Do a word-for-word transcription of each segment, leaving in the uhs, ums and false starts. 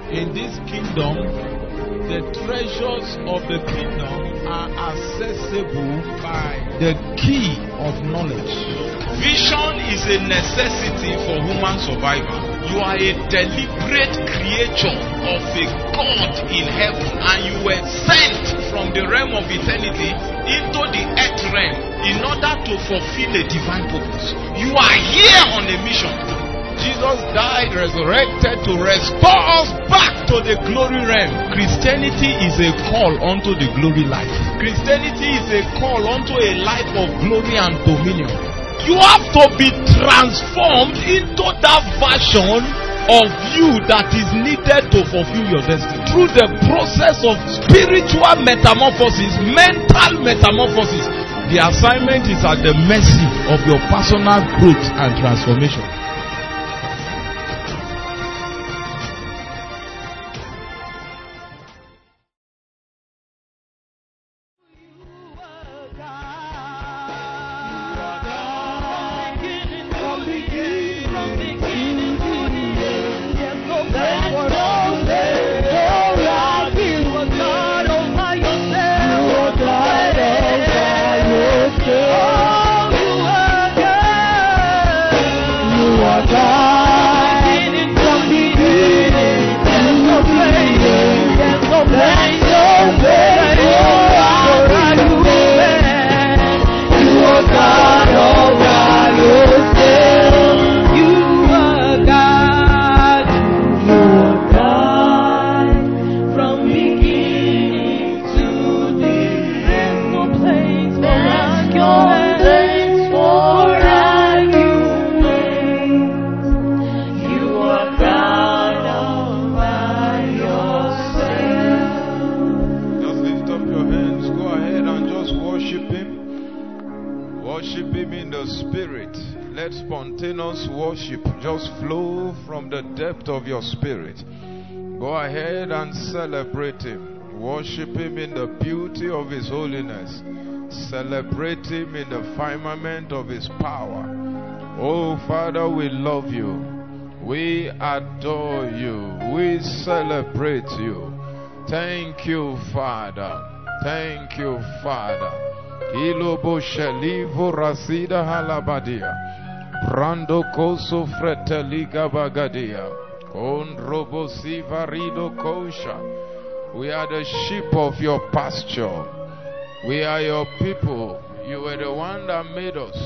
In this kingdom, the treasures of the kingdom are accessible by the key of knowledge. Vision is a necessity for human survival. You are a deliberate creature of a God in heaven, and you were sent from the realm of eternity into the earth realm in order to fulfill a divine purpose. You are here on a mission. Jesus died, resurrected to restore us back to the glory realm. Christianity is a call unto the glory life. Christianity is a call unto a life of glory and dominion. You have to be transformed into that version of you that is needed to fulfill your destiny. Through the process of spiritual metamorphosis, mental metamorphosis, the assignment is at the mercy of your personal growth and transformation. Of your spirit, go ahead and celebrate him. Worship him in the beauty of his holiness. Celebrate him in the firmament of his power. Oh Father, we love you, we adore you, we celebrate you. Thank you, Father. Thank you, Father. Ilobo shelivo rasida halabadia brando koso freteliga bagadia. We are the sheep of your pasture. We are your people. You were the one that made us.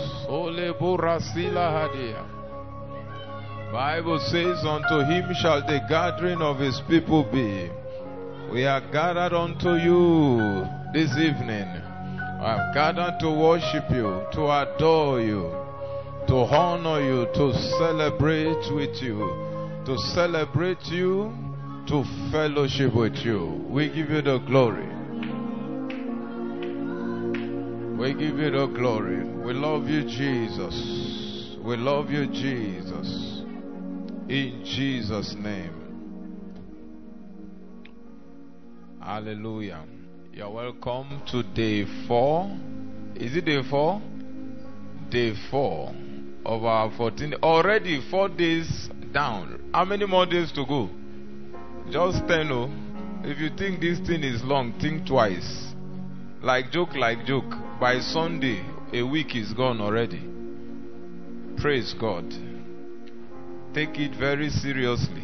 Bible says, unto him shall the gathering of his people be. We are gathered unto you this evening. I have gathered to worship you, to adore you, to honor you, to celebrate with you. To celebrate you, to fellowship with you. We give you the glory. We give you the glory. We love you, Jesus. We love you, Jesus. In Jesus' name. Hallelujah. You're welcome to day four. Is it day four? Day four of our fourteen. Already four days down. How many more days to go? Just ten. Oh, if you think this thing is long, think twice. Like joke, like joke. By Sunday, a week is gone already. Praise God. Take it very seriously.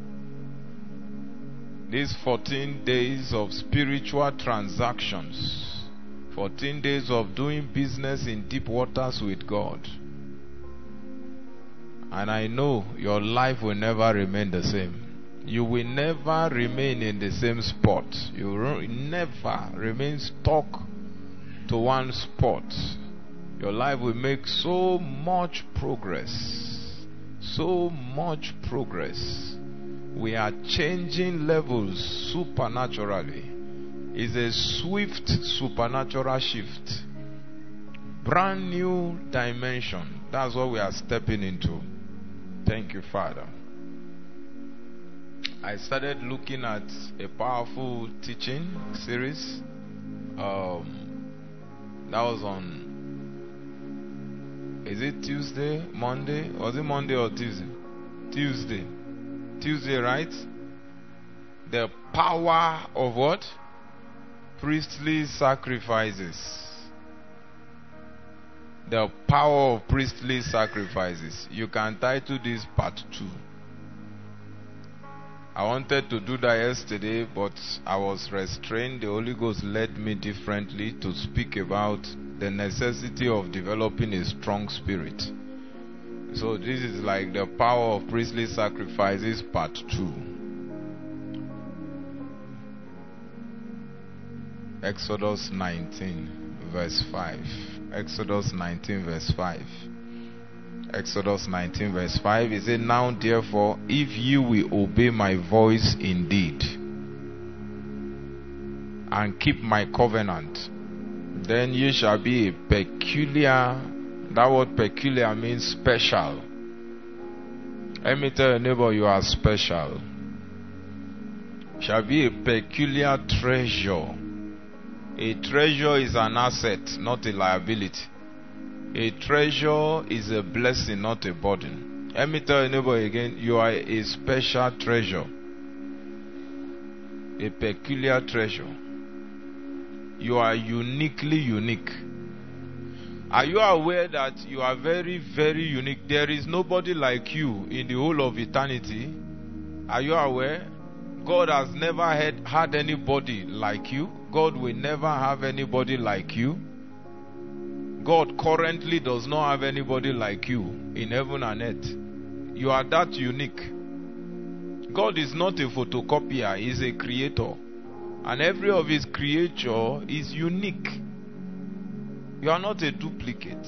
These fourteen days of spiritual transactions, fourteen days of doing business in deep waters with God. And I know your life will never remain the same. You will never remain in the same spot. You will never remain stuck to one spot. Your life will make so much progress. So much progress. We are changing levels supernaturally. It's a swift supernatural shift. Brand new dimension. That's what we are stepping into. Thank you, Father. I started looking at a powerful teaching series. Um, that was on, is it Tuesday, Monday? Was it Monday or Tuesday? Tuesday. Tuesday, right? The power of what? Priestly sacrifices. The power of priestly sacrifices. You can title this part two. I wanted to do that yesterday, but I was restrained. The Holy Ghost led me differently to speak about the necessity of developing a strong spirit. So this is like the power of priestly sacrifices part two. Exodus nineteen verse five. Exodus nineteen verse five. Exodus nineteen verse five. It says, now therefore, if you will obey my voice indeed, and keep my covenant, then you shall be a peculiar. That word peculiar means special. Let me tell your neighbor, you are special. Shall be a peculiar treasure. A treasure is an asset, not a liability. A treasure is a blessing, not a burden. Let me tell your neighbor again, you are a special treasure. A peculiar treasure. You are uniquely unique. Are you aware that you are very, very unique? There is nobody like you in the whole of eternity. Are you aware? God has never had, had anybody like you. God will never have anybody like you. God currently does not have anybody like you in heaven and earth. You are that unique. God is not a photocopier, He is a creator. And every of His creature is unique. You are not a duplicate.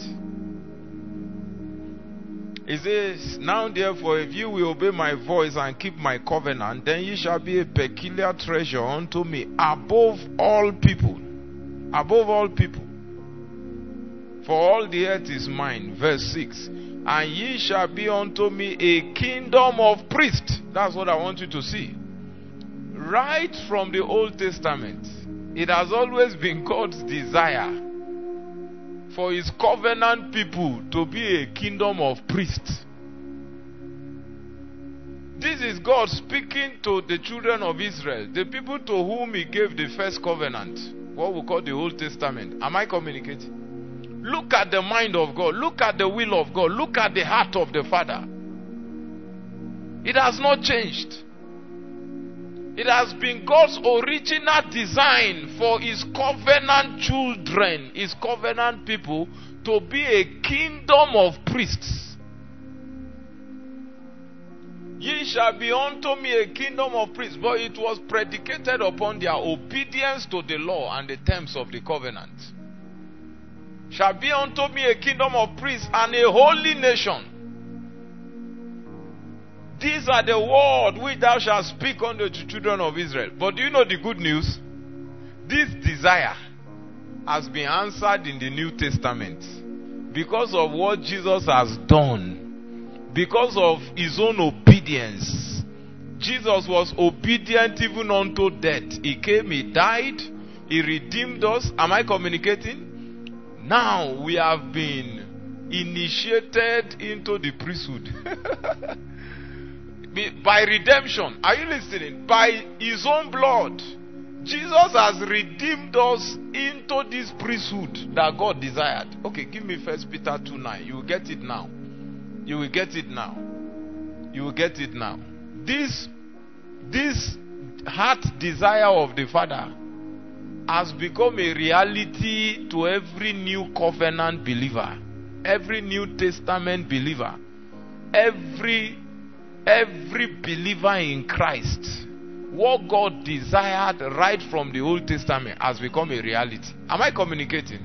He says, now therefore, if you will obey my voice and keep my covenant, then ye shall be a peculiar treasure unto me above all people. Above all people. For all the earth is mine. Verse six. And ye shall be unto me a kingdom of priests. That's what I want you to see. Right from the Old Testament, it has always been God's desire for His covenant people to be a kingdom of priests. This is God speaking to the children of Israel, the people to whom He gave the first covenant, what we call the Old Testament. Am I communicating? Look at the mind of God. Look at the will of God. Look at the heart of the Father. It has not changed. It has been God's original design for His covenant children, His covenant people, to be a kingdom of priests. Ye shall be unto me a kingdom of priests. But it was predicated upon their obedience to the law and the terms of the covenant. Shall be unto me a kingdom of priests and a holy nation. These are the words which thou shalt speak unto the children of Israel. But do you know the good news? This desire has been answered in the New Testament because of what Jesus has done. Because of His own obedience. Jesus was obedient even unto death. He came, He died, He redeemed us. Am I communicating? Now we have been initiated into the priesthood. By redemption. Are you listening? By His own blood. Jesus has redeemed us into this priesthood that God desired. Okay, give me First Peter two nine. You will get it now. You will get it now. You will get it now. This, this heart desire of the Father has become a reality to every new covenant believer. Every New Testament believer. Every Every believer in Christ, what God desired right from the Old Testament has become a reality. Am I communicating?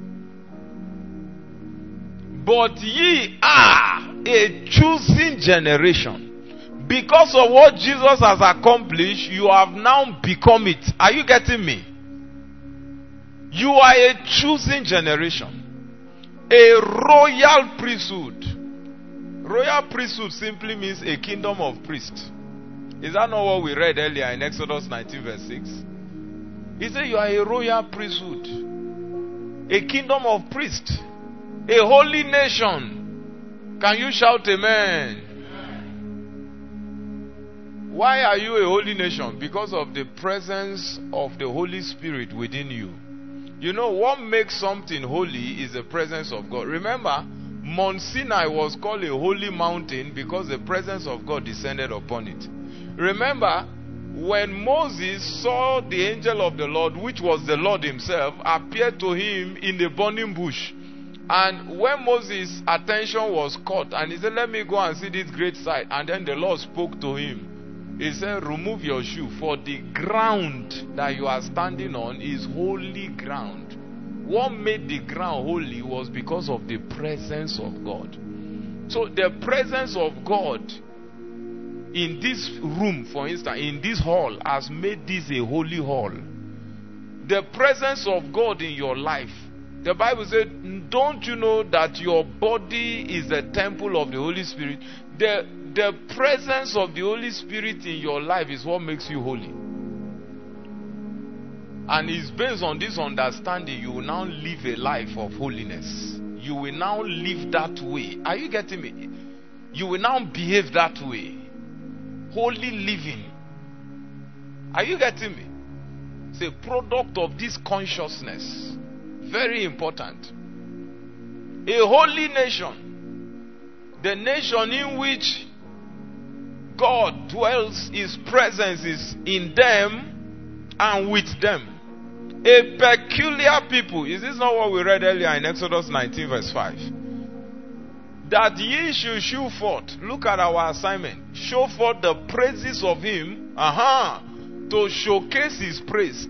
But ye are a choosing generation. Because of what Jesus has accomplished, you have now become it. Are you getting me? You are a choosing generation. A royal priesthood. Royal priesthood simply means a kingdom of priests. Is that not what we read earlier in Exodus nineteen verse six? He said you are a royal priesthood. A kingdom of priests. A holy nation. Can you shout amen? Why are you a holy nation? Because of the presence of the Holy Spirit within you. You know, what makes something holy is the presence of God. Remember, Mount Sinai was called a holy mountain because the presence of God descended upon it. Remember, when Moses saw the angel of the Lord, which was the Lord himself, appear to him in the burning bush. And when Moses' attention was caught, and he said, let me go and see this great sight. And then the Lord spoke to him. He said, remove your shoe, for the ground that you are standing on is holy ground. What made the ground holy was because of the presence of God. So the presence of God in this room, for instance, in this hall, has made this a holy hall. The presence of God in your life. The Bible said, don't you know that your body is the temple of the Holy Spirit? The, the presence of the Holy Spirit in your life is what makes you holy. And it's based on this understanding, you will now live a life of holiness. You will now live that way. Are you getting me? You will now behave that way. Holy living. Are you getting me? It's a product of this consciousness. Very important. A holy nation. The nation in which God dwells, his presence is in them and with them. A peculiar people. Is this not what we read earlier in Exodus nineteen verse five? That ye should show forth. Look at our assignment. Show forth the praises of him. Aha. Uh-huh, to showcase his praise.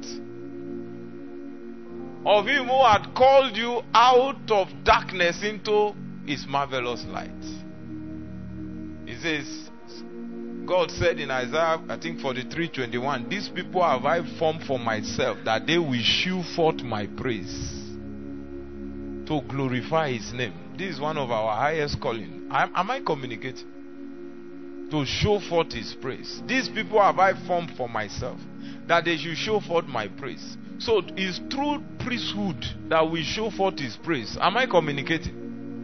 Of him who had called you out of darkness into his marvelous light. He says, God said in Isaiah, I think forty-three twenty-one, these people have I formed for myself, that they will shew forth my praise, to glorify his name. This is one of our highest calling. Am, am I communicating? To show forth his praise. These people have I formed for myself, that they should show forth my praise. So it's through priesthood that we show forth his praise. Am I communicating?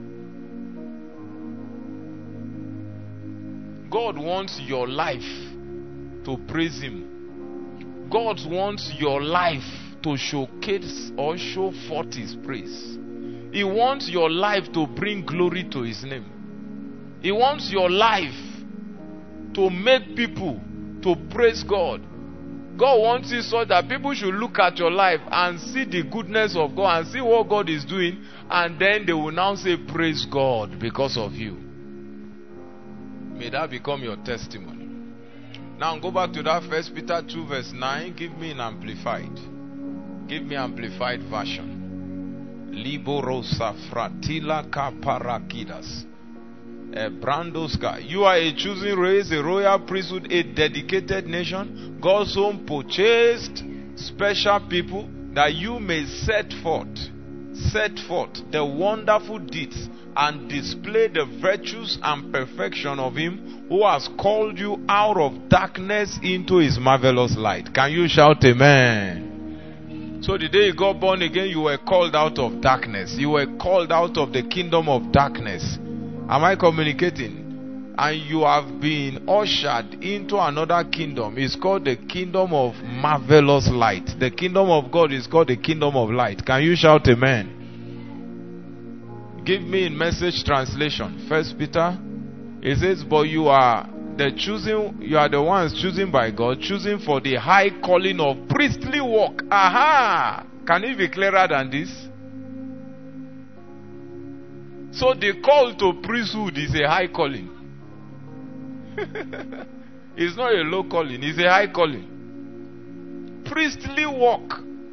God wants your life to praise him. God wants your life to showcase or show forth his praise. He wants your life to bring glory to his name. He wants your life to make people to praise God. God wants it so that people should look at your life and see the goodness of God and see what God is doing, and then they will now say, praise God because of you. May that become your testimony. Now go back to that First Peter two verse nine. Give me an amplified. Give me amplified version. Liborosa fratila kaparakidas. Brandoska. You are a chosen race, a royal priesthood, a dedicated nation, God's own purchased special people, that you may set forth, set forth the wonderful deeds and display the virtues and perfection of him who has called you out of darkness into his marvelous light. Can you shout amen? So the day you got born again, you were called out of darkness. You were called out of the kingdom of darkness. Am I communicating? And you have been ushered into another kingdom. It's called the kingdom of marvelous light. The kingdom of God is called the kingdom of light. Can you shout amen? Give me in Message translation. First Peter. It says, but you are the choosing, you are the ones chosen by God, choosing for the high calling of priestly work. Aha! Can it be clearer than this? So the call to priesthood is a high calling. It's not a low calling, it's a high calling. Priestly work.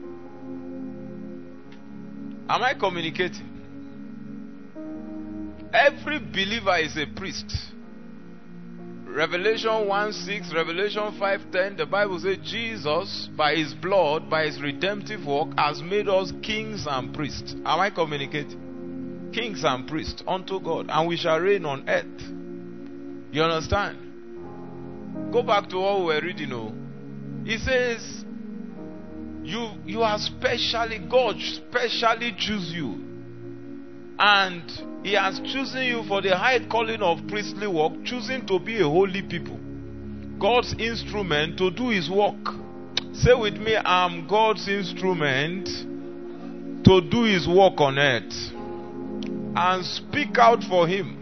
Am I communicating? Every believer is a priest. Revelation one six, Revelation five ten, the Bible says Jesus, by his blood, by his redemptive work, has made us kings and priests. Am I communicating? Kings and priests unto God, and we shall reign on earth. You understand? Go back to what we were reading. Oh, he says, you you are specially, God specially choose you, and he has chosen you for the high calling of priestly work, choosing to be a holy people. God's instrument to do his work. Say with me, I'm God's instrument to do his work on earth. And speak out for him.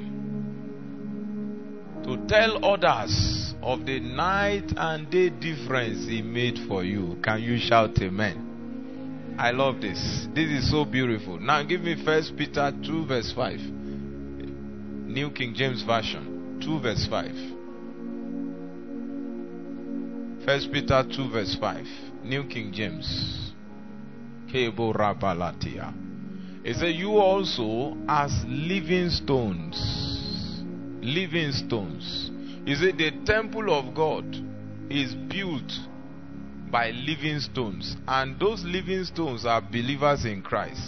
To tell others of the night and day difference he made for you. Can you shout amen? I love this. This is so beautiful. Now give me First Peter two verse five. New King James Version. two verse five. First Peter two verse five. New King James. Kebo Rabalatia. It says, you also as living stones. Living stones. You see, the temple of God is built by living stones. And those living stones are believers in Christ.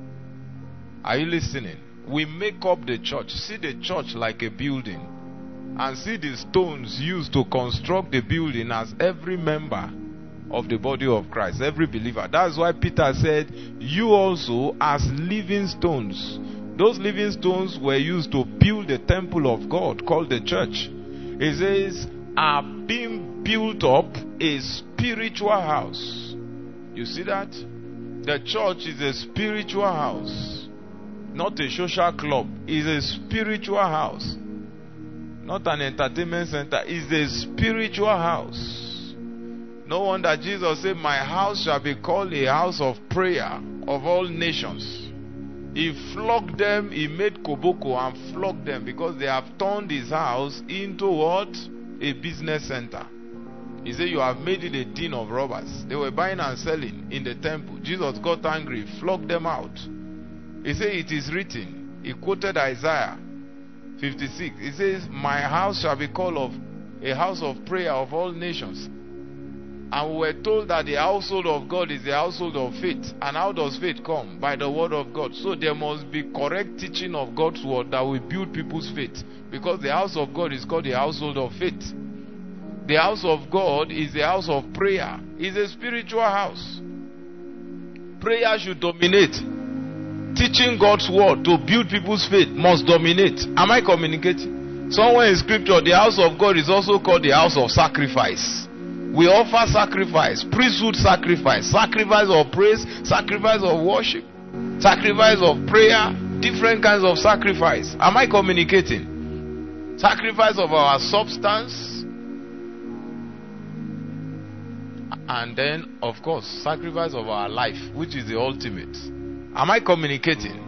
Are you listening? We make up the church. See the church like a building. And see the stones used to construct the building as every member of the body of Christ, every believer. That's why Peter said, you also as living stones. Those living stones were used to build the temple of God called the church. It says, are being built up a spiritual house. You see that? The church is a spiritual house, not a social club. It's a spiritual house. Not an entertainment center. It's a spiritual house. No wonder Jesus said, my house shall be called a house of prayer of all nations. He flogged them. He made koboko and flogged them because they have turned his house into what? A business center. He said, you have made it a den of robbers. They were buying and selling in the temple. Jesus got angry, flogged them out. He said, it is written. He quoted Isaiah fifty-six. It says, my house shall be called of a house of prayer of all nations. And we were told that the household of God is the household of faith. And how does faith come? By the word of God. So there must be correct teaching of God's word that will build people's faith. Because the house of God is called the household of faith. The house of God is the house of prayer. It's a spiritual house. Prayer should dominate. Teaching God's word to build people's faith must dominate. Am I communicating? Somewhere in scripture, the house of God is also called the house of sacrifice. We offer sacrifice, priesthood sacrifice, sacrifice of praise, sacrifice of worship, sacrifice of prayer, different kinds of sacrifice. Am I communicating? Sacrifice of our substance. And then, of course, sacrifice of our life, which is the ultimate. Am I communicating?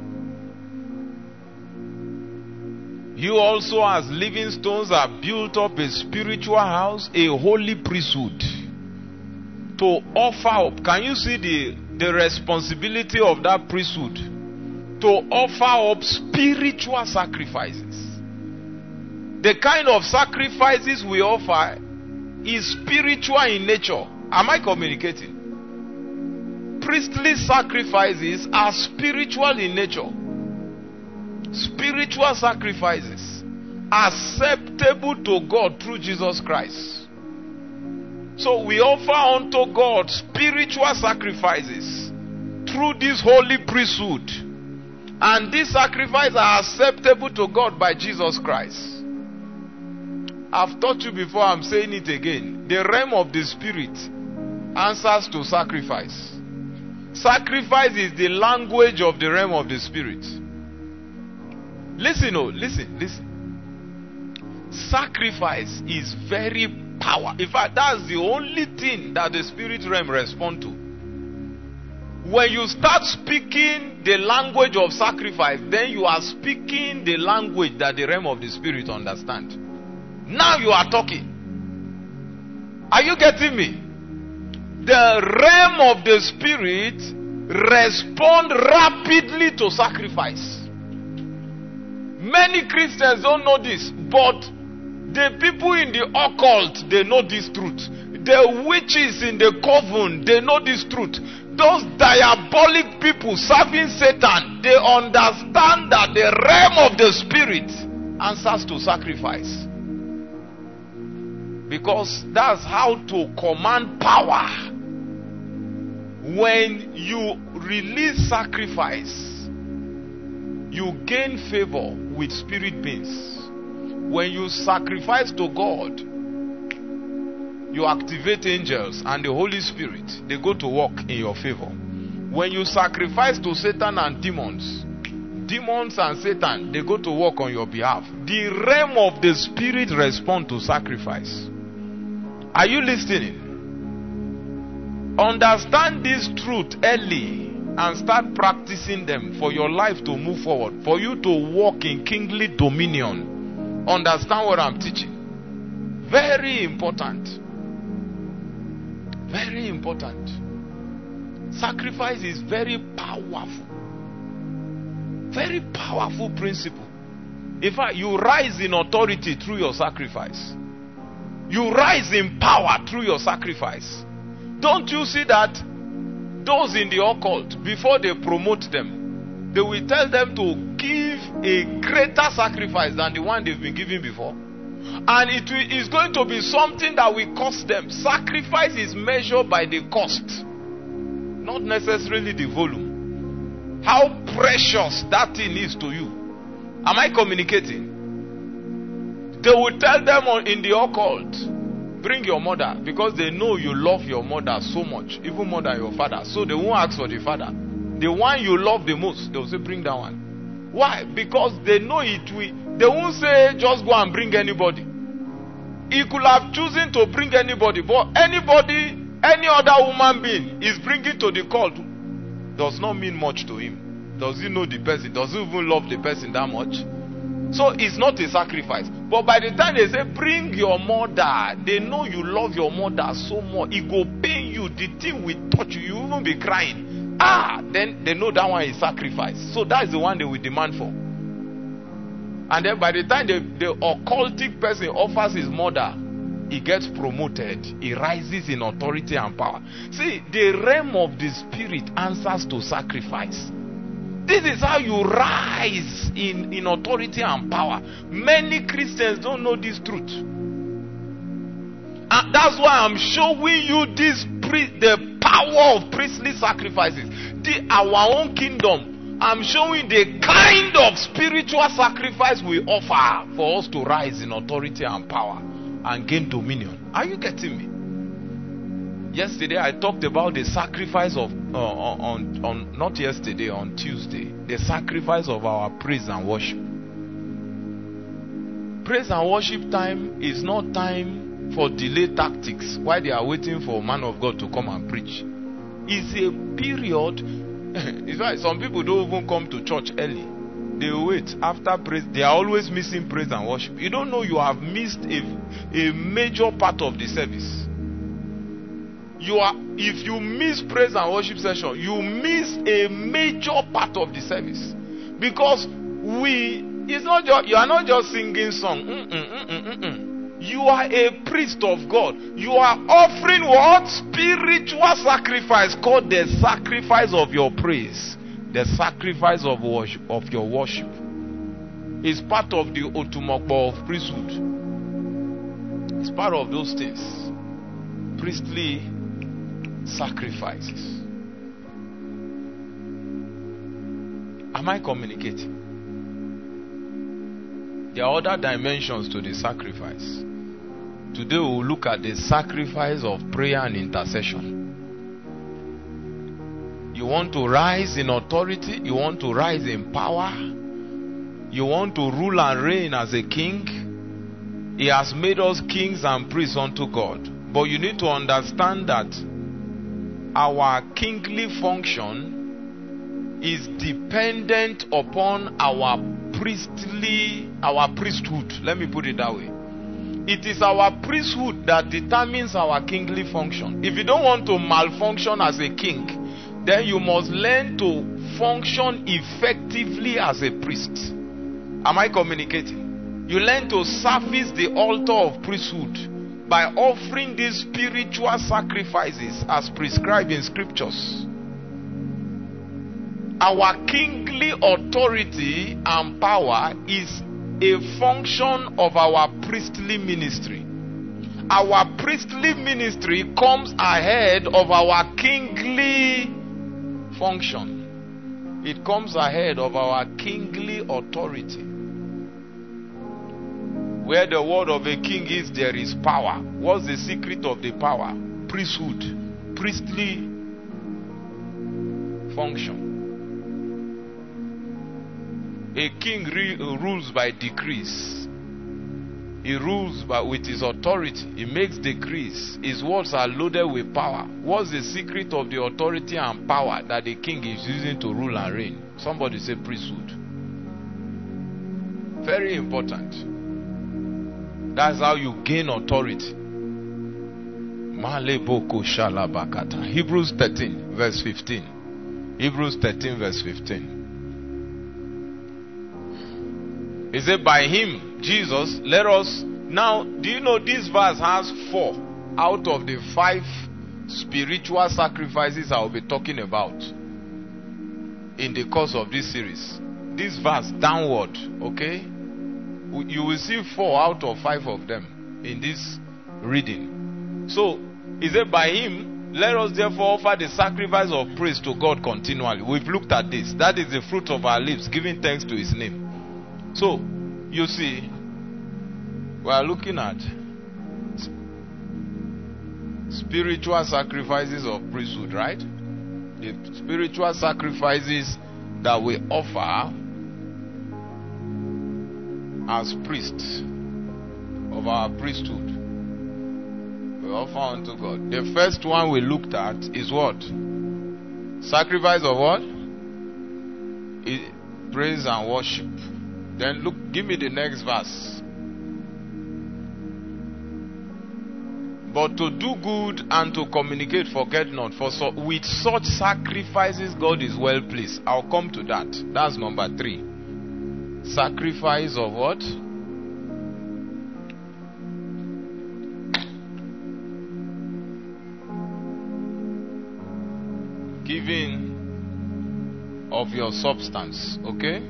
You also as living stones are built up a spiritual house, a holy priesthood to offer up. Can you see the, the responsibility of that priesthood? To offer up spiritual sacrifices. The kind of sacrifices we offer is spiritual in nature. Am I communicating? Priestly sacrifices are spiritual in nature. Spiritual sacrifices acceptable to God through Jesus Christ. So we offer unto God spiritual sacrifices through this holy priesthood. And these sacrifices are acceptable to God by Jesus Christ. I've taught you before, I'm saying it again. The realm of the spirit answers to sacrifice. Sacrifice is the language of the realm of the spirit. Listen, oh, listen, listen. Sacrifice is very powerful. In fact, that's the only thing that the spirit realm responds to. When you start speaking the language of sacrifice, then you are speaking the language that the realm of the spirit understands. Now you are talking. Are you getting me? The realm of the spirit responds rapidly to sacrifice. Many Christians don't know this, but the people in the occult, they know this truth. The witches in the coven, they know this truth. Those diabolic people serving Satan, they understand that the realm of the spirit answers to sacrifice. Because that's how to command power. When you release sacrifice, you gain favor with spirit beings. When you sacrifice to God, you activate angels and the Holy Spirit. They go to work in your favor. When you sacrifice to Satan and demons, demons and Satan, they go to work on your behalf. The realm of the Spirit respond to sacrifice. Are you listening? Understand this truth early and start practicing them for your life to move forward, for you to walk in kingly dominion. Understand what I'm teaching. Very important. Very important. Sacrifice is very powerful. Very powerful principle. In fact, you rise in authority through your sacrifice. You rise in power through your sacrifice. Don't you see that those in the occult, before they promote them, they will tell them to give a greater sacrifice than the one they've been giving before? And it is going to be something that will cost them. Sacrifice is measured by the cost, not necessarily the volume. How precious that thing is to you. Am I communicating? They will tell them on, in the occult, bring your mother, because they know you love your mother so much, even more than your father. So they won't ask for the father. The one you love the most, they will say, bring that one. Why? Because they know it will. They won't say, just go and bring anybody. He could have chosen to bring anybody, but anybody, any other human being is bringing to the cult does not mean much to him. Does he know the person? Does he even love the person that much? So it's not a sacrifice. But by the time they say, bring your mother, they know you love your mother so much. It will pain you. The thing will touch you. You will even be crying. Ah, then they know that one is sacrifice. So that's the one they will demand for. And then by the time the, the occultic person offers his mother, he gets promoted. He rises in authority and power. See, the realm of the spirit answers to sacrifice. This is how you rise in, in authority and power. Many Christians don't know this truth. And that's why I'm showing you this pri- the power of priestly sacrifices. The, our own kingdom. I'm showing the kind of spiritual sacrifice we offer for us to rise in authority and power and gain dominion. Are you getting me? Yesterday I talked about the sacrifice of uh, on on not yesterday on Tuesday, the sacrifice of our praise and worship. Praise and worship time is not time for delay tactics while they are waiting for a man of God to come and preach. It's a period. It's why some people don't even come to church early. They wait after praise. They are always missing praise and worship. You don't know you have missed a, a major part of the service. You are, if you miss praise and worship session, you miss a major part of the service. Because we, it's not just, you are not just singing song. Mm-mm, mm-mm, mm-mm. You are a priest of God. You are offering what? Spiritual sacrifice called the sacrifice of your praise. The sacrifice of worship, of your worship. It's part of the otumokbo of priesthood. It's part of those things. Priestly sacrifices. Am I communicating? There are other dimensions to the sacrifice. Today we will look at the sacrifice of prayer and intercession. You want to rise in authority, you want to rise in power, you want to rule and reign as a king. He has made us kings and priests unto God. But you need to understand that our kingly function is dependent upon our priestly, our priesthood. Let me put it that way. It is our priesthood that determines our kingly function. If you don't want to malfunction as a king, then you must learn to function effectively as a priest. Am I communicating? You learn to service the altar of priesthood by offering these spiritual sacrifices as prescribed in scriptures. Our kingly authority and power is a function of our priestly ministry. Our priestly ministry comes ahead of our kingly function. It comes ahead of our kingly authority. Where the word of a king is, there is power. What's the secret of the power? Priesthood. Priestly function. A king re- rules by decrees. He rules by, with his authority. He makes decrees. His words are loaded with power. What's the secret of the authority and power that the king is using to rule and reign? Somebody say priesthood. Very important. That's how you gain authority. Hebrews thirteen verse fifteen. Hebrews thirteen verse fifteen. He said, by him, Jesus, let us... Now, do you know this verse has four out of the five spiritual sacrifices I will be talking about in the course of this series? This verse downward, okay? You will see four out of five of them in this reading. So, he said, by him, let us therefore offer the sacrifice of praise to God continually. We've looked at this. That is the fruit of our lips, giving thanks to his name. So, you see, we are looking at spiritual sacrifices of priesthood, right? The spiritual sacrifices that we offer as priests of our priesthood. We offer unto God. The first one we looked at is what? Sacrifice of what? It, praise and worship. Then look, give me the next verse. But to do good and to communicate, forget not. For so, with such sacrifices, God is well pleased. I'll come to that. That's number three. Sacrifice of what? Giving of your substance. Okay?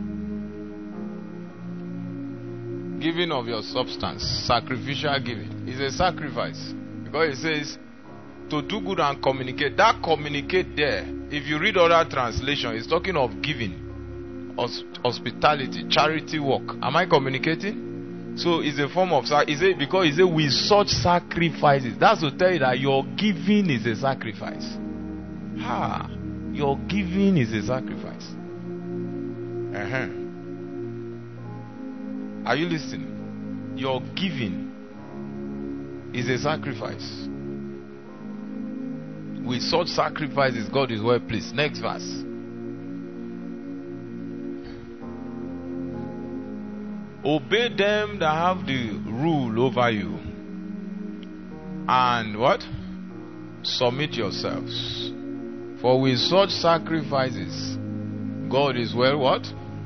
Giving of your substance, sacrificial giving, is a sacrifice. Because it says to do good and communicate. That communicate there, if you read other translation, it's talking of giving, hospitality, charity work. Am I communicating? So it's a form of, is it because it's a with such sacrifices. That's to tell you that your giving is a sacrifice. Ha! Your giving is a sacrifice. Uh-huh. Are you listening? Your giving is a sacrifice. With such sacrifices, God is well pleased. Next verse. Obey them that have the rule over you. And what? Submit yourselves. For with such sacrifices, God is well what?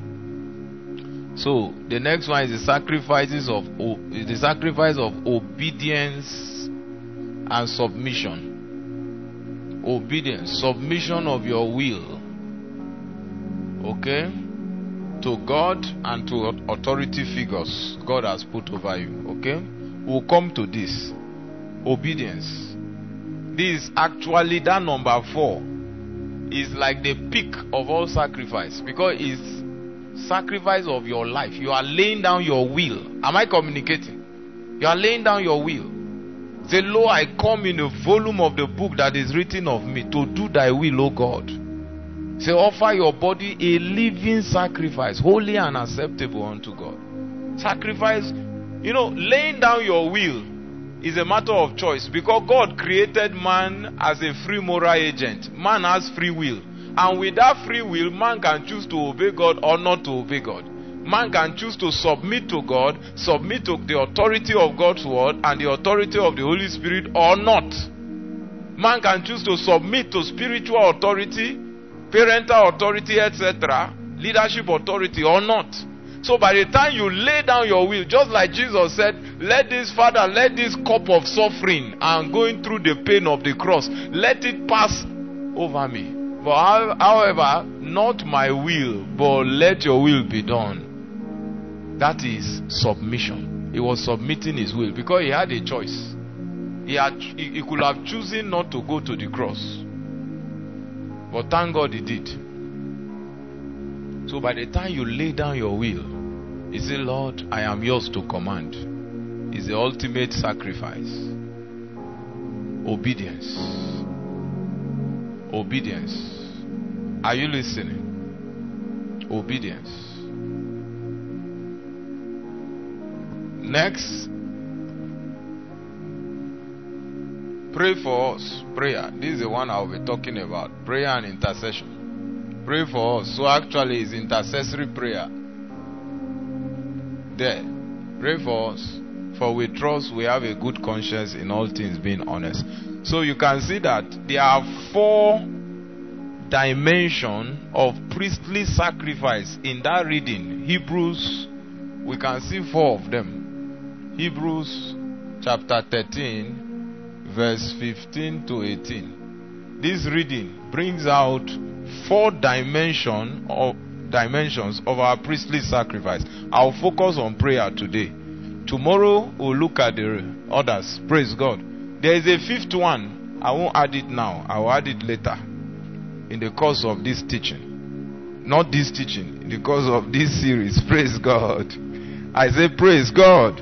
So the next one is the sacrifices of is the sacrifice of obedience and submission. Obedience, submission of your will, okay, to God and to authority figures God has put over you. Okay, we'll come to this. Obedience. This is actually that number four is like the peak of all sacrifice, because it's sacrifice of your life. You are laying down your will. Am I communicating? You are laying down your will. Say, lo, I come in the volume of the book that is written of me to do thy will, O God. Say, offer your body a living sacrifice, holy and acceptable unto God. Sacrifice, you know, laying down your will is a matter of choice, because God created man as a free moral agent. Man has free will. And with that free will, man can choose to obey God or not to obey God. Man can choose to submit to God, submit to the authority of God's word and the authority of the Holy Spirit or not. Man can choose to submit to spiritual authority, parental authority, et cetera, leadership authority or not. So by the time you lay down your will, just like Jesus said, let this, Father, let this cup of suffering and going through the pain of the cross, let it pass over me. But however, not my will, but let your will be done. That is submission. He was submitting his will because he had a choice. He had, he, he could have chosen not to go to the cross, but thank God he did. So by the time you lay down your will, He said, Lord, I am yours to command. It's the ultimate sacrifice. Obedience. Obedience. Are you listening? Obedience. Next. Pray for us. Prayer. This is the one I'll be talking about. Prayer and intercession. Pray for us. So actually it's intercessory prayer. There. Pray for us. For we trust we have a good conscience in all things, being honest. So you can see that there are four dimensions of priestly sacrifice in that reading. Hebrews, we can see four of them. Hebrews chapter thirteen, verse fifteen to eighteen. This reading brings out four dimension of dimensions of our priestly sacrifice. I'll focus on prayer today. Tomorrow we'll look at the others. Praise God. There is a fifth one. I won't add it now. I will add it later in the course of this teaching. Not this teaching, in the course of this series. Praise God. I say praise God.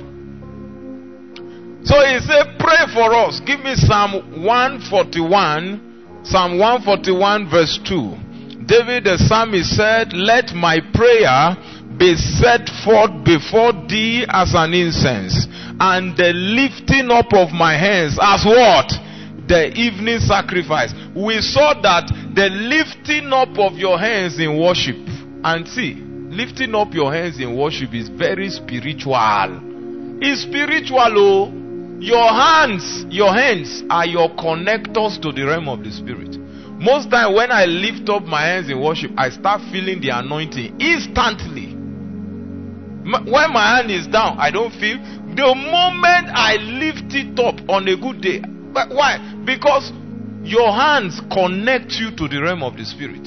So he said, pray for us. Give me Psalm one forty-one. Psalm one forty-one verse two. David the psalmist said, let my prayer be set forth before thee as an incense, and the lifting up of my hands as what? The evening sacrifice. We saw that the lifting up of your hands in worship. And see, lifting up your hands in worship is very spiritual. It's spiritual, oh. Your hands, your hands are your connectors to the realm of the spirit. Most time when I lift up my hands in worship, I start feeling the anointing instantly. When my hand is down, I don't feel. The moment I lift it up on a good day. But why? Because your hands connect you to the realm of the spirit.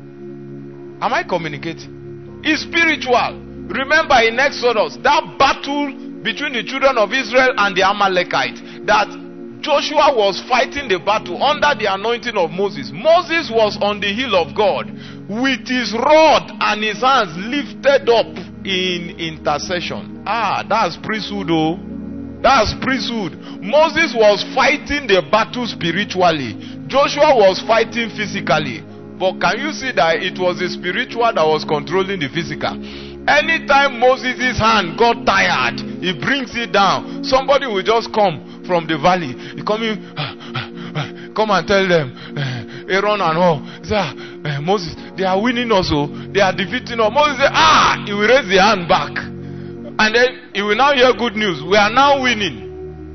Am I communicating? It's spiritual. Remember in Exodus, that battle between the children of Israel and the Amalekites, that Joshua was fighting the battle under the anointing of Moses. Moses was on the hill of God with his rod and his hands lifted up in intercession. Ah, that's priesthood, oh. That's priesthood. Moses was fighting the battle spiritually. Joshua was fighting physically. But can you see that it was the spiritual that was controlling the physical? Anytime Moses' hand got tired, he brings it down. Somebody will just come from the valley. He come in, come and tell them, Aaron and all, say, ah, Moses, they are winning also. They are defeating us. Moses say, ah, he will raise the hand back. And then he will now hear good news. We are now winning.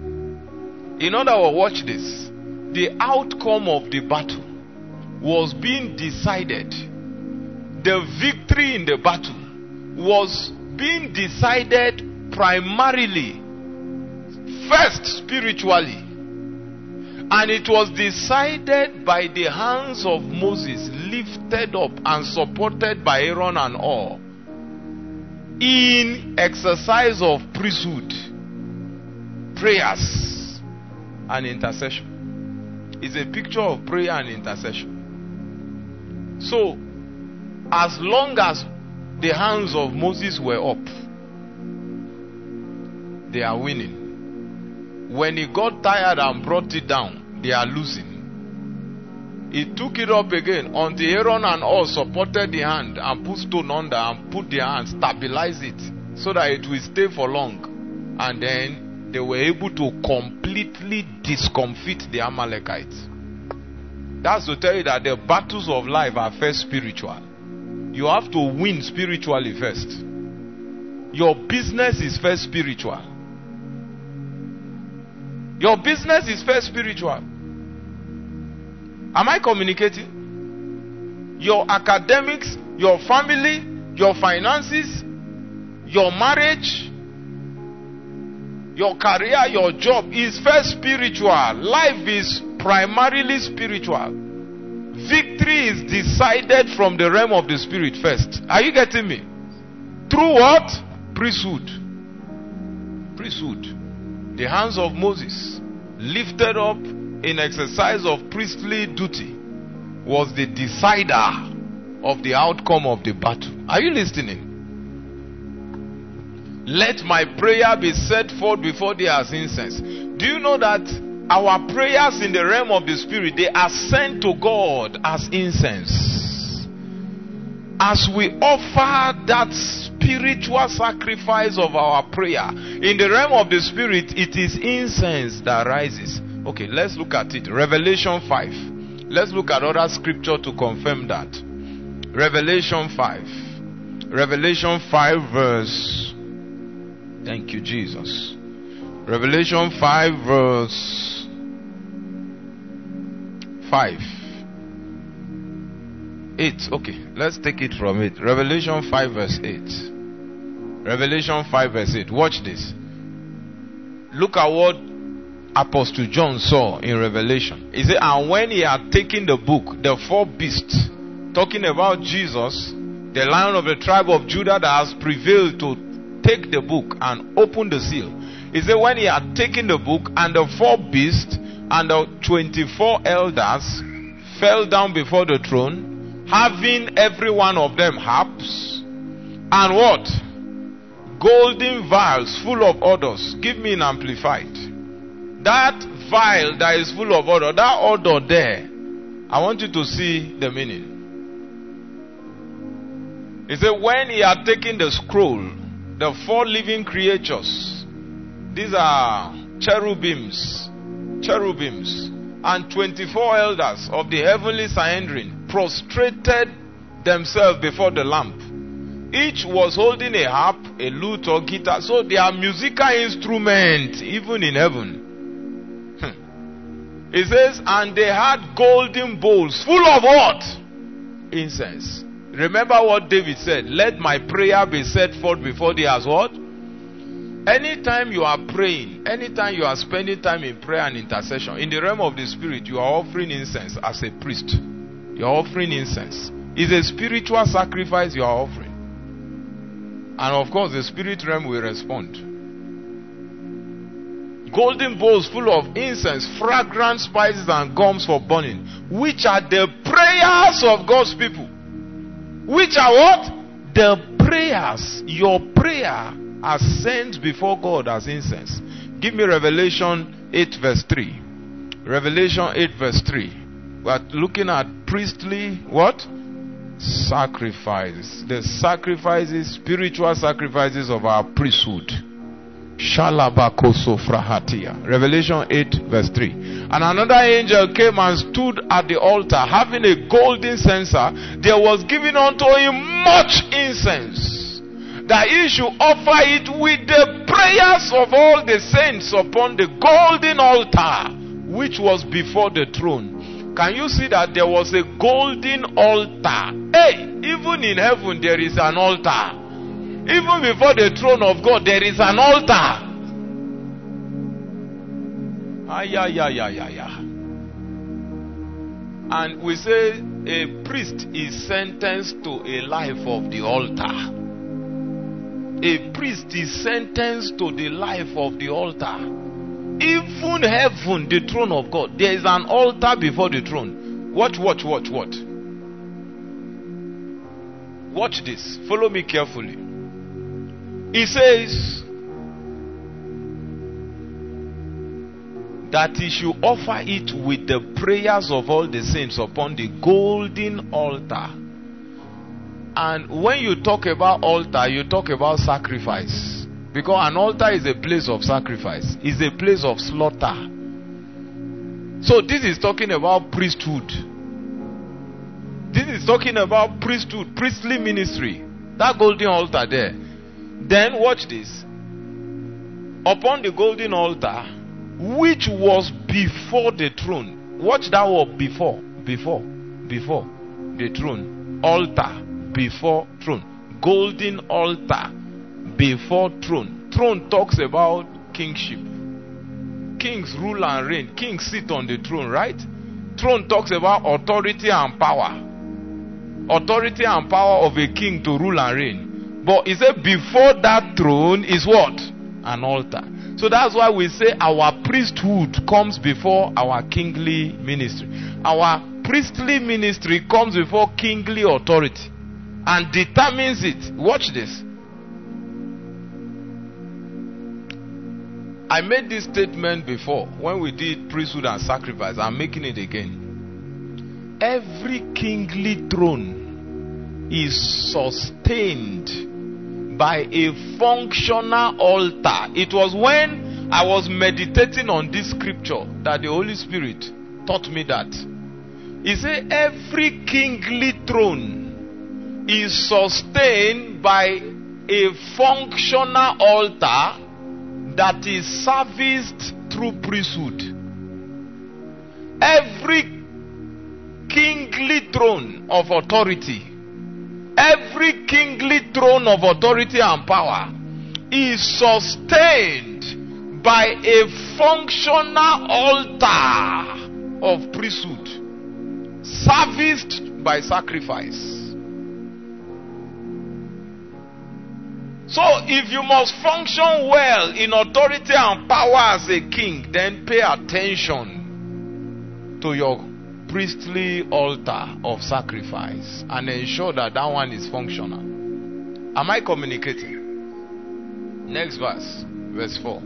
In other words, watch this. The outcome of the battle was being decided. The victory in the battle was being decided primarily, first spiritually, and it was decided by the hands of Moses, lifted up and supported by Aaron and all, in exercise of priesthood, prayers and intercession. It's a picture of prayer and intercession. So as long as the hands of Moses were up, they are winning. When he got tired and brought it down, they are losing. He took it up again until Aaron and all supported the hand and put stone under and put their hand, stabilize it so that it will stay for long. And then they were able to completely discomfit the Amalekites. That's to tell you that the battles of life are first spiritual. You have to win spiritually first. Your business is first spiritual. Your business is first spiritual. Am I communicating? Your academics, your family, your finances, your marriage, your career, your job is first spiritual. Life is primarily spiritual. Victory is decided from the realm of the spirit first. Are you getting me? Through what? Priesthood. Priesthood. The hands of Moses, lifted up in exercise of priestly duty, was the decider of the outcome of the battle. Are you listening? Let my prayer be set forth before thee as incense. Do you know that our prayers in the realm of the spirit, they are sent to God as incense? As we offer that spiritual sacrifice of our prayer, in the realm of the spirit, it is incense that rises. Okay, let's look at it. Revelation five. Let's look at other scripture to confirm that. Revelation five. Revelation five verse. Thank you, Jesus. Revelation five verse five. eight. Okay, let's take it from it. Revelation five verse eight. Revelation five verse eight. Watch this. Look at what Apostle John saw in Revelation. He said, and when he had taken the book, the four beasts, talking about Jesus, the Lion of the tribe of Judah that has prevailed to take the book and open the seal. He said, when he had taken the book, and the four beasts and the twenty-four elders fell down before the throne, having every one of them harps, and what? Golden vials full of odors. Give me an amplified. That vial that is full of odor, that odor there, I want you to see the meaning. He said, when he had taken the scroll, the four living creatures, these are cherubims, cherubims, and twenty-four elders of the heavenly Sanhedrin prostrated themselves before the lamp. Each was holding a harp, a lute or guitar. So they are musical instruments even in heaven. It says, and they had golden bowls full of what? Incense. Remember what David said, let my prayer be set forth before thee as what? Anytime you are praying, anytime you are spending time in prayer and intercession, in the realm of the spirit, you are offering incense as a priest. You are offering incense. It's a spiritual sacrifice you are offering. And of course, the spirit realm will respond. Golden bowls full of incense, fragrant spices and gums for burning, which are the prayers of God's people. Which are what? The prayers. Your prayer are sent before God as incense. Give me Revelation eight verse three. Revelation eight verse three. We are looking at priestly what? Sacrifices. The sacrifices, spiritual sacrifices of our priesthood. Shalabakoso frahatia. Revelation eight verse three. And another angel came and stood at the altar, having a golden censer. There was given unto him much incense, that he should offer it with the prayers of all the saints upon the golden altar which was before the throne. Can you see that there was a golden altar? Hey, even in heaven there is an altar. Even before the throne of God, there is an altar. Ay, ay, ay, ay, ay, ay. And we say a priest is sentenced to a life of the altar. A priest is sentenced to the life of the altar. Even heaven, the throne of God, there is an altar before the throne. Watch, watch, watch, watch. Watch this. Follow me carefully. He says that he should offer it with the prayers of all the saints upon the golden altar. And when you talk about altar, you talk about sacrifice. Because an altar is a place of sacrifice. It's a place of slaughter. So this is talking about priesthood. This is talking about priesthood, priestly ministry. That golden altar there. Then watch this. Upon the golden altar, which was before the throne. Watch that word before. Before. Before. The throne. Altar. Before throne. Golden altar. Before throne. Throne talks about kingship. Kings rule and reign. Kings sit on the throne, right? Throne talks about authority and power. Authority and power of a king to rule and reign. But he said before that throne is what? An altar. So that's why we say our priesthood comes before our kingly ministry. Our priestly ministry comes before kingly authority and determines it. Watch this. I made this statement before when we did priesthood and sacrifice. I'm making it again. Every kingly throne is sustained by a functional altar. It was when I was meditating on this scripture that the Holy Spirit taught me that. He said every kingly throne is sustained by a functional altar that is serviced through priesthood. Every kingly throne of authority, every kingly throne of authority and power is sustained by a functional altar of priesthood, serviced by sacrifice. So if you must function well in authority and power as a king, then pay attention to your priestly altar of sacrifice and ensure that that one is functional. Am I communicating? Next verse, verse four.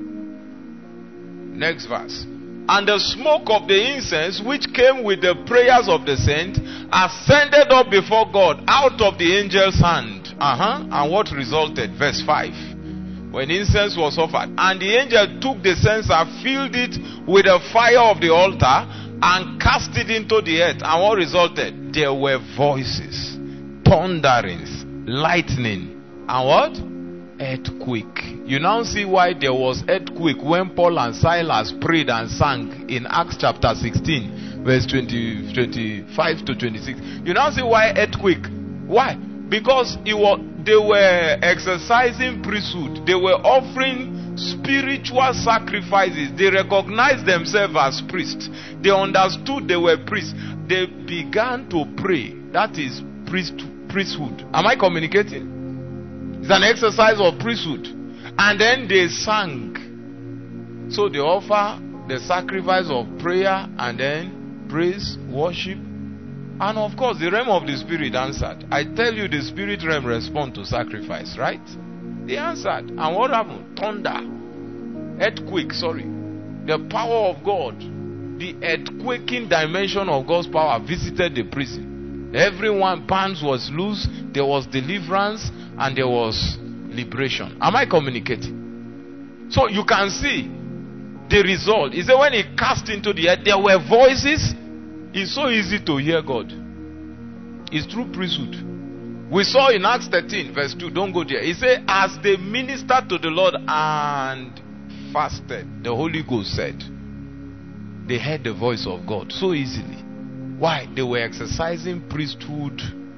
Next verse. And the smoke of the incense which came with the prayers of the saints ascended up before God out of the angel's hand. Uh-huh. And what resulted? Verse five. When incense was offered, and the angel took the censer, filled it with the fire of the altar, and cast it into the earth. And what resulted? There were voices, thunderings, lightning, and what? Earthquake. You now see why there was earthquake when Paul and Silas prayed and sang in Acts chapter sixteen, verse twenty, twenty-five to twenty-six. You now see why earthquake. Why? Because it was, they were exercising priesthood. They were offering spiritual sacrifices. They recognized themselves as priests. They understood they were priests. They began to pray. That is priest, priesthood. Am I communicating? It's an exercise of priesthood. And then they sang. So they offer the sacrifice of prayer and then praise, worship. And of course, the realm of the spirit answered. I tell you, the spirit realm respond to sacrifice, right? They answered. And what happened? Thunder. Earthquake, sorry. The power of God, the earthquaking dimension of God's power visited the prison. Everyone, bands was loose. There was deliverance and there was liberation. Am I communicating? So you can see the result. He said when he cast into the earth, there were voices. It's so easy to hear God. It's through priesthood. We saw in Acts thirteen verse two. Don't go there. He said as they ministered to the Lord and fasted, the Holy Ghost said, they heard the voice of God so easily. Why? They were exercising priesthood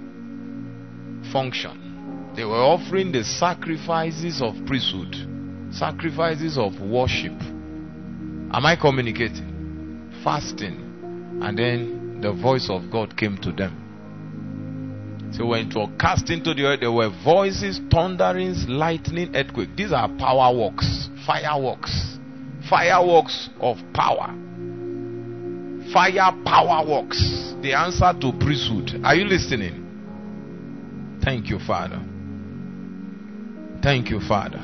function. They were offering the sacrifices of priesthood, sacrifices of worship. Am I communicating? Fasting. And then the voice of God came to them. So when it was cast into the earth, there were voices, thunderings, lightning, earthquake. These are power works, fireworks, fireworks of power, fire power works. The answer to priesthood. Are you listening? Thank you, Father. Thank you, Father.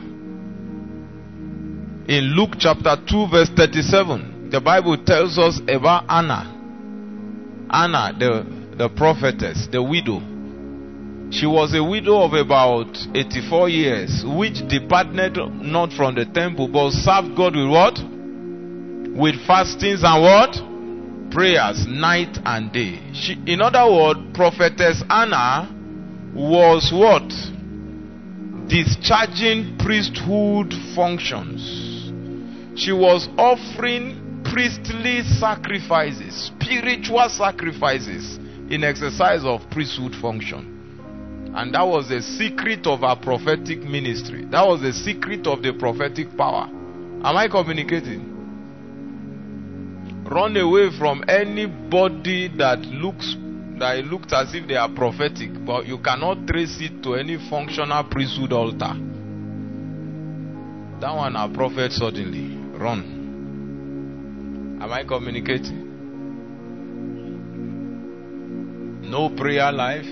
In Luke chapter two, verse thirty-seven, the Bible tells us about Anna. Anna, the, the prophetess, the widow. She was a widow of about eighty-four years, which departed not from the temple, but served God with what? With fastings and what? Prayers, night and day. She, in other words, prophetess Anna was what? Discharging priesthood functions. She was offering priestly sacrifices, spiritual sacrifices in exercise of priesthood function. And that was the secret of our prophetic ministry. That was the secret of the prophetic power. Am I communicating? Run away from anybody that looks that looked as if they are prophetic, but you cannot trace it to any functional priesthood altar. That one a prophet suddenly. Run. Am I communicating? No prayer life.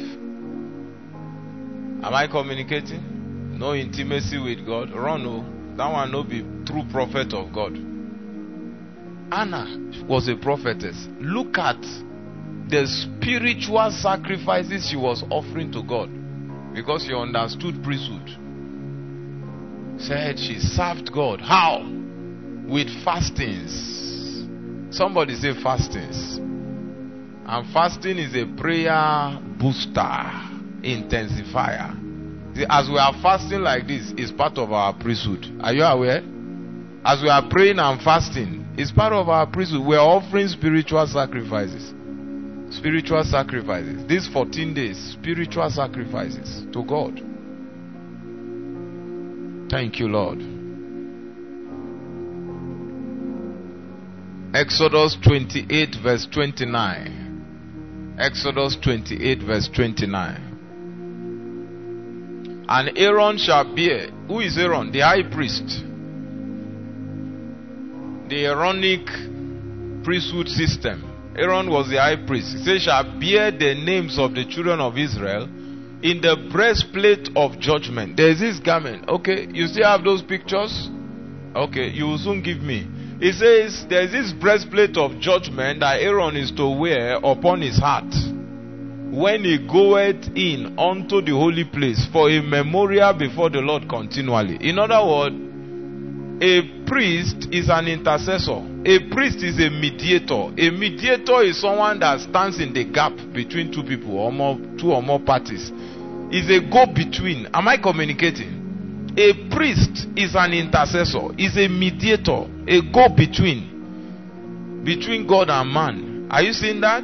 Am I communicating? No intimacy with God. Run. Oh, that one no be true prophet of God. Anna was a prophetess. Look at the spiritual sacrifices she was offering to God, because she understood priesthood. Said she served God. How? With fastings. Somebody say fastings. And fasting is a prayer booster, intensifier. See, as we are fasting like this, it's part of our priesthood. Are you aware? As we are praying and fasting, it's part of our priesthood. We are offering spiritual sacrifices. Spiritual sacrifices. These fourteen days, spiritual sacrifices to God. Thank you, Lord. Exodus twenty-eight verse twenty-nine. Exodus twenty-eight verse twenty-nine. And Aaron shall bear. Who is Aaron? The high priest. The Aaronic priesthood system. Aaron was the high priest. He says, shall bear the names of the children of Israel in the breastplate of judgment. There is this garment. Okay, you still have those pictures? Okay, you will soon give me. It says there is this breastplate of judgment that Aaron is to wear upon his heart when he goeth in unto the holy place for a memorial before the Lord continually. In other words, a priest is an intercessor. A priest is a mediator. A mediator is someone that stands in the gap between two people or more, two or more parties. Is a go-between. Am I communicating? A priest is an intercessor. Is a mediator. A go-between between God and man. Are you seeing that?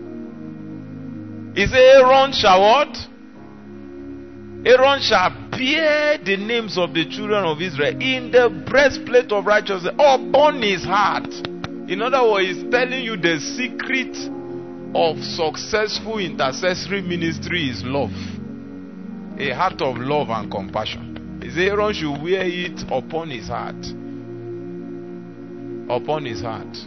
Is Aaron shall what? Aaron shall bear the names of the children of Israel in the breastplate of righteousness upon his heart. In other words, he's telling you the secret of successful intercessory ministry is love. A heart of love and compassion. His Aaron should wear it upon his heart. Upon his heart.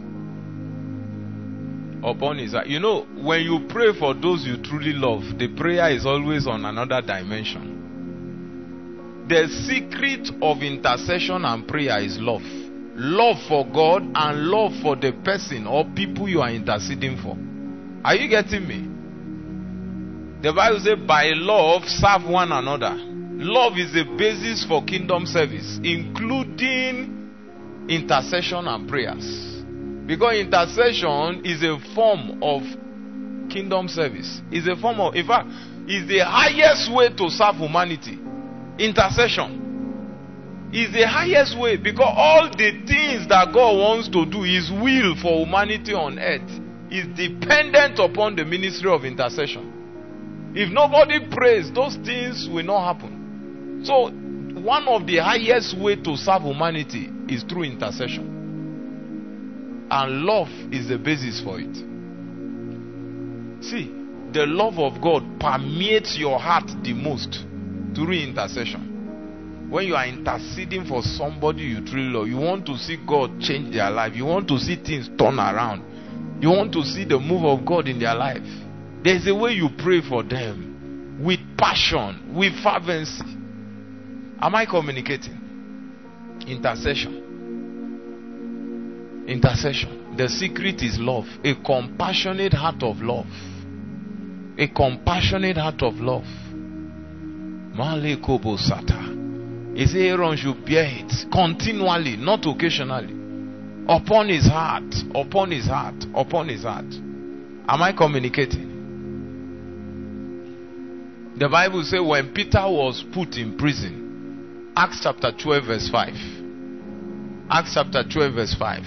Upon his heart. You know, when you pray for those you truly love, the prayer is always on another dimension. The secret of intercession and prayer is love. Love for God and love for the person or people you are interceding for. Are you getting me? The Bible says, by love, serve one another. Love is the basis for kingdom service, including intercession and prayers. Because intercession is a form of kingdom service. It's a form of, in fact, it's the highest way to serve humanity. Intercession is the highest way, because all the things that God wants to do, His will for humanity on earth, is dependent upon the ministry of intercession. If nobody prays, those things will not happen. So, one of the highest way to serve humanity is through intercession. And love is the basis for it. See, the love of God permeates your heart the most through intercession. When you are interceding for somebody you truly love, you want to see God change their life. You want to see things turn around. You want to see the move of God in their life. There's a way you pray for them with passion, with fervency. Am I communicating? Intercession. Intercession. The secret is love. A compassionate heart of love. A compassionate heart of love. Malekobo Sata. He said Aaron should bear it continually, not occasionally. Upon his heart. Upon his heart. Upon his heart. Am I communicating? The Bible says when Peter was put in prison, Acts chapter twelve verse five. Acts chapter twelve verse five.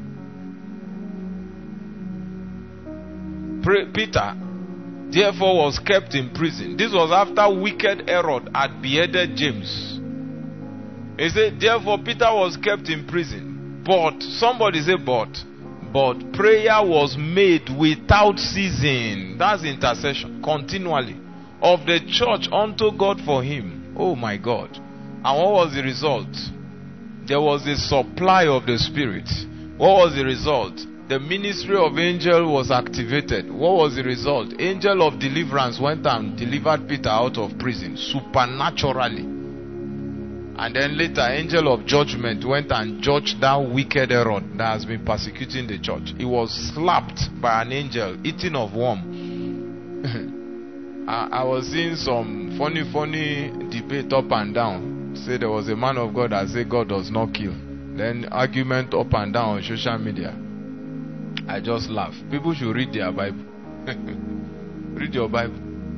Peter therefore was kept in prison. This was after wicked Herod had beheaded James. He said, therefore Peter was kept in prison. But, somebody say but, but prayer was made without ceasing. That's intercession. Continually. Of the church unto God for him. Oh my God. And what was the result? There was a supply of the Spirit. What was the result? The ministry of angel was activated. What was the result? Angel of deliverance went and delivered Peter out of prison supernaturally. And then later, angel of judgment went and judged that wicked Herod that has been persecuting the church. He was slapped by an angel, eaten of worm. I, I was seeing some funny, funny debate up and down. Say there was a man of God that said God does not kill. Then argument up and down on social media. I just laugh. People should read their Bible. Read your Bible.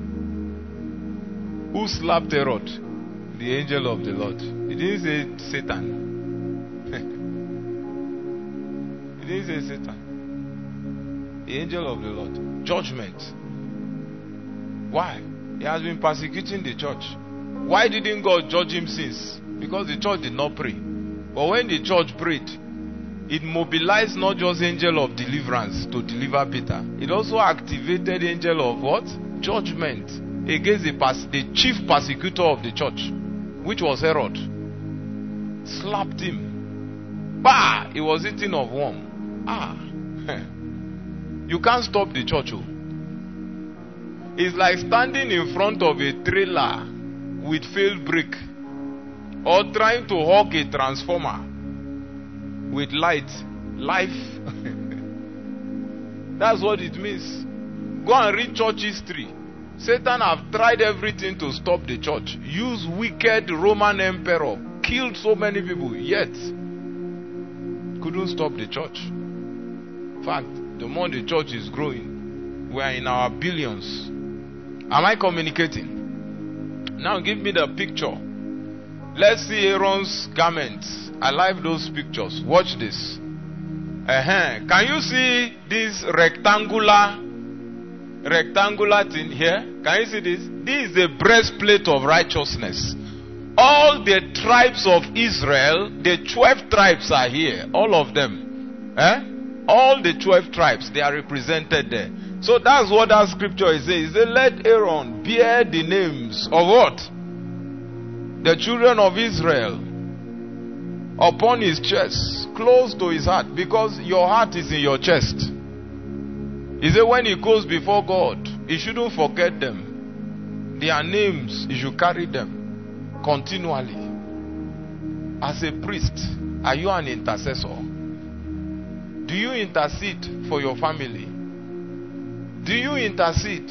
Who slapped Herod? The angel of the Lord. He didn't say Satan. He didn't say Satan. The angel of the Lord. Judgment. Why? He has been persecuting the church. Why didn't God judge him since? Because the church did not pray. But when the church prayed, it mobilized not just angel of deliverance to deliver Peter. It also activated angel of what? Judgment against the, pers- the chief persecutor of the church, which was Herod. Slapped him. Bah! He was eating of worm. Ah! You can't stop the church. Oh. It's like standing in front of a trailer with failed brake, or trying to hawk a transformer with light. Life. That's what it means. Go and read church history. Satan have tried everything to stop the church. Use wicked Roman emperor. Killed so many people. Yet couldn't stop the church. In fact, the more the church is growing, we are in our billions. Am I communicating? Now give me the picture. Let's see Aaron's garments. I like those pictures. Watch this. Uh-huh. Can you see this rectangular rectangular thing here? Can you see this? This is the breastplate of righteousness. All the tribes of Israel, the twelve tribes are here. All of them. Eh? All the twelve tribes, they are represented there. So that's what that scripture is saying. It says, let Aaron bear the names of what? The children of Israel upon his chest, close to his heart, because your heart is in your chest. He said when he goes before God, he shouldn't forget them. Their names, he should carry them continually. As a priest, are you an intercessor? Do you intercede for your family? Do you intercede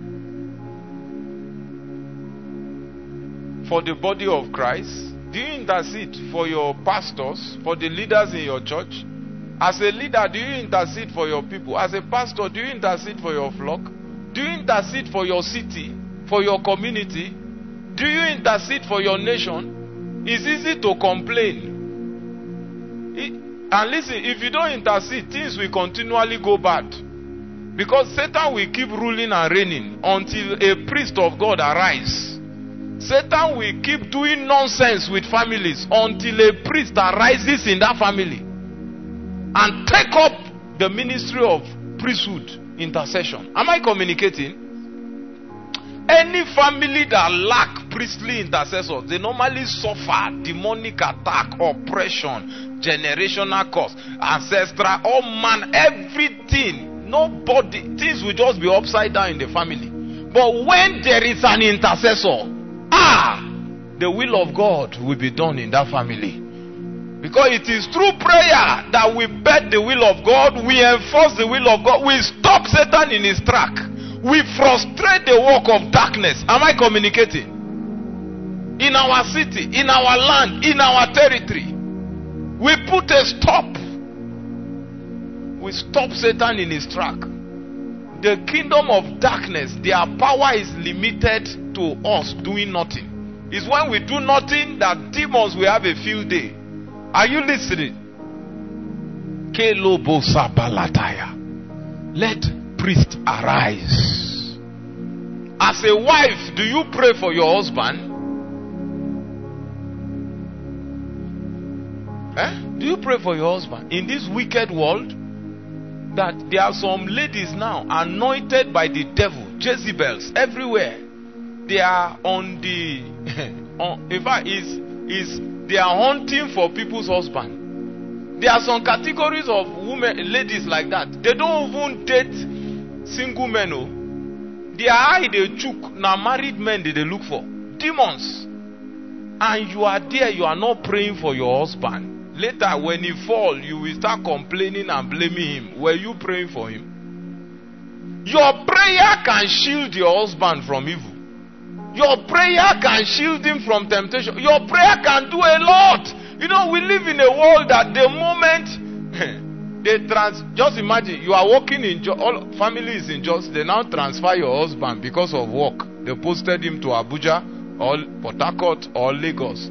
for the body of Christ? Do you intercede for your pastors, for the leaders in your church? As a leader, do you intercede for your people? As a pastor, do you intercede for your flock? Do you intercede for your city, for your community? Do you intercede for your nation? It's easy to complain. It, and listen, if you don't intercede, things will continually go bad. Because Satan will keep ruling and reigning until a priest of God arises. Satan will keep doing nonsense with families until a priest arises in that family and take up the ministry of priesthood intercession. Am I communicating? Any family that lack priestly intercessors, they normally suffer demonic attack, oppression, generational curse, ancestral, all man, everything. Nobody, things will just be upside down in the family. But when there is an intercessor, ah, the will of God will be done in that family. Because it is through prayer that we bet the will of God, we enforce the will of God, we stop Satan in his track, we frustrate the work of darkness. Am I communicating? In our city, in our land, in our territory, we put a stop. We stop Satan in his track. The kingdom of darkness, their power is limited to us doing nothing. It's when we do nothing that demons will have a field day. Are you listening? Let priest arise. As a wife, do you pray for your husband? Eh? Do you pray for your husband? In this wicked world, that there are some ladies now anointed by the devil, Jezebels everywhere. They are on the on, in fact is is they are hunting for people's husband. There are some categories of women, ladies like that. They don't even date single men. Oh. Their eye they chook now married men that they look for. Demons. and you are there, you are not praying for your husband. Later, when he falls, you will start complaining and blaming him. Were you praying for him? Your prayer can shield your husband from evil. Your prayer can shield him from temptation. Your prayer can do a lot. You know, we live in a world that the moment they trans, just imagine you are working in jo- all families in just they now transfer your husband because of work. They posted him to Abuja or Port Harcourt or Lagos,